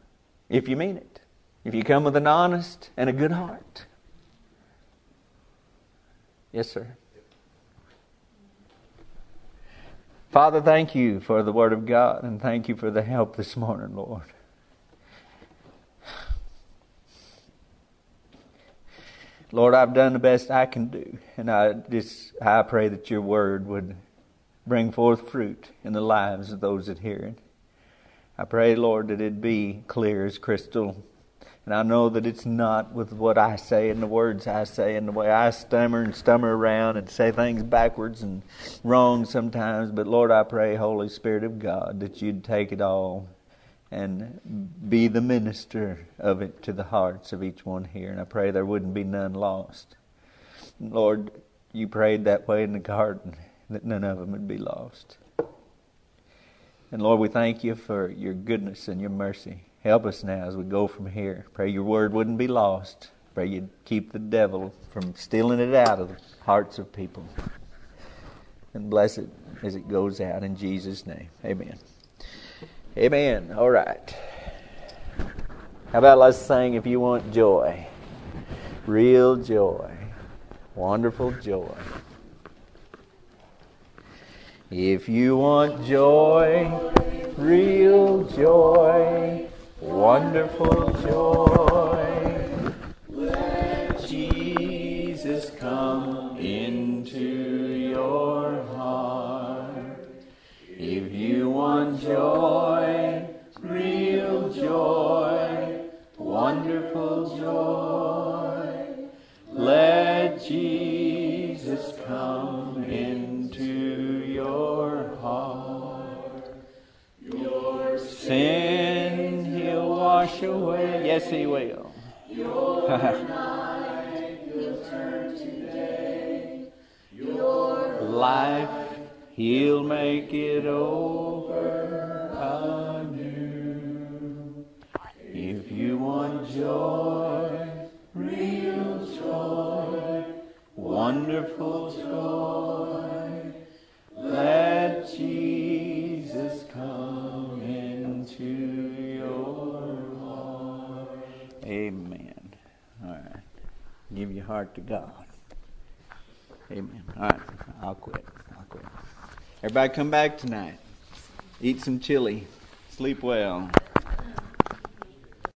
If you mean it. If you come with an honest and a good heart. Yes, sir. Father, thank you for the Word of God, and thank you for the help this morning, Lord. Lord, I've done the best I can do, and I pray that your Word would bring forth fruit in the lives of those that hear it. I pray, Lord, that it be clear as crystal. And I know that it's not with what I say and the words I say and the way I stammer around and say things backwards and wrong sometimes. But Lord, I pray, Holy Spirit of God, that you'd take it all and be the minister of it to the hearts of each one here. And I pray there wouldn't be none lost. Lord, you prayed that way in the garden, that none of them would be lost. And Lord, we thank you for your goodness and your mercy. Help us now as we go from here. Pray your word wouldn't be lost. Pray you'd keep the devil from stealing it out of the hearts of people. And bless it as it goes out in Jesus' name. Amen. Amen. All right. How about let's sing If You Want Joy. Real joy. Wonderful joy. If you want joy, real joy, wonderful joy, let Jesus come into your heart. If you want joy, real joy, wonderful joy, let Jesus come into your heart. Your sin He'll wash away. Yes, He will. Your night He'll turn to day. Your life He'll make it over anew. If you want joy, real joy, wonderful joy, let Jesus come into your heart. Amen. All right. Give your heart to God. Amen. All right. I'll quit. Everybody come back tonight. Eat some chili. Sleep well.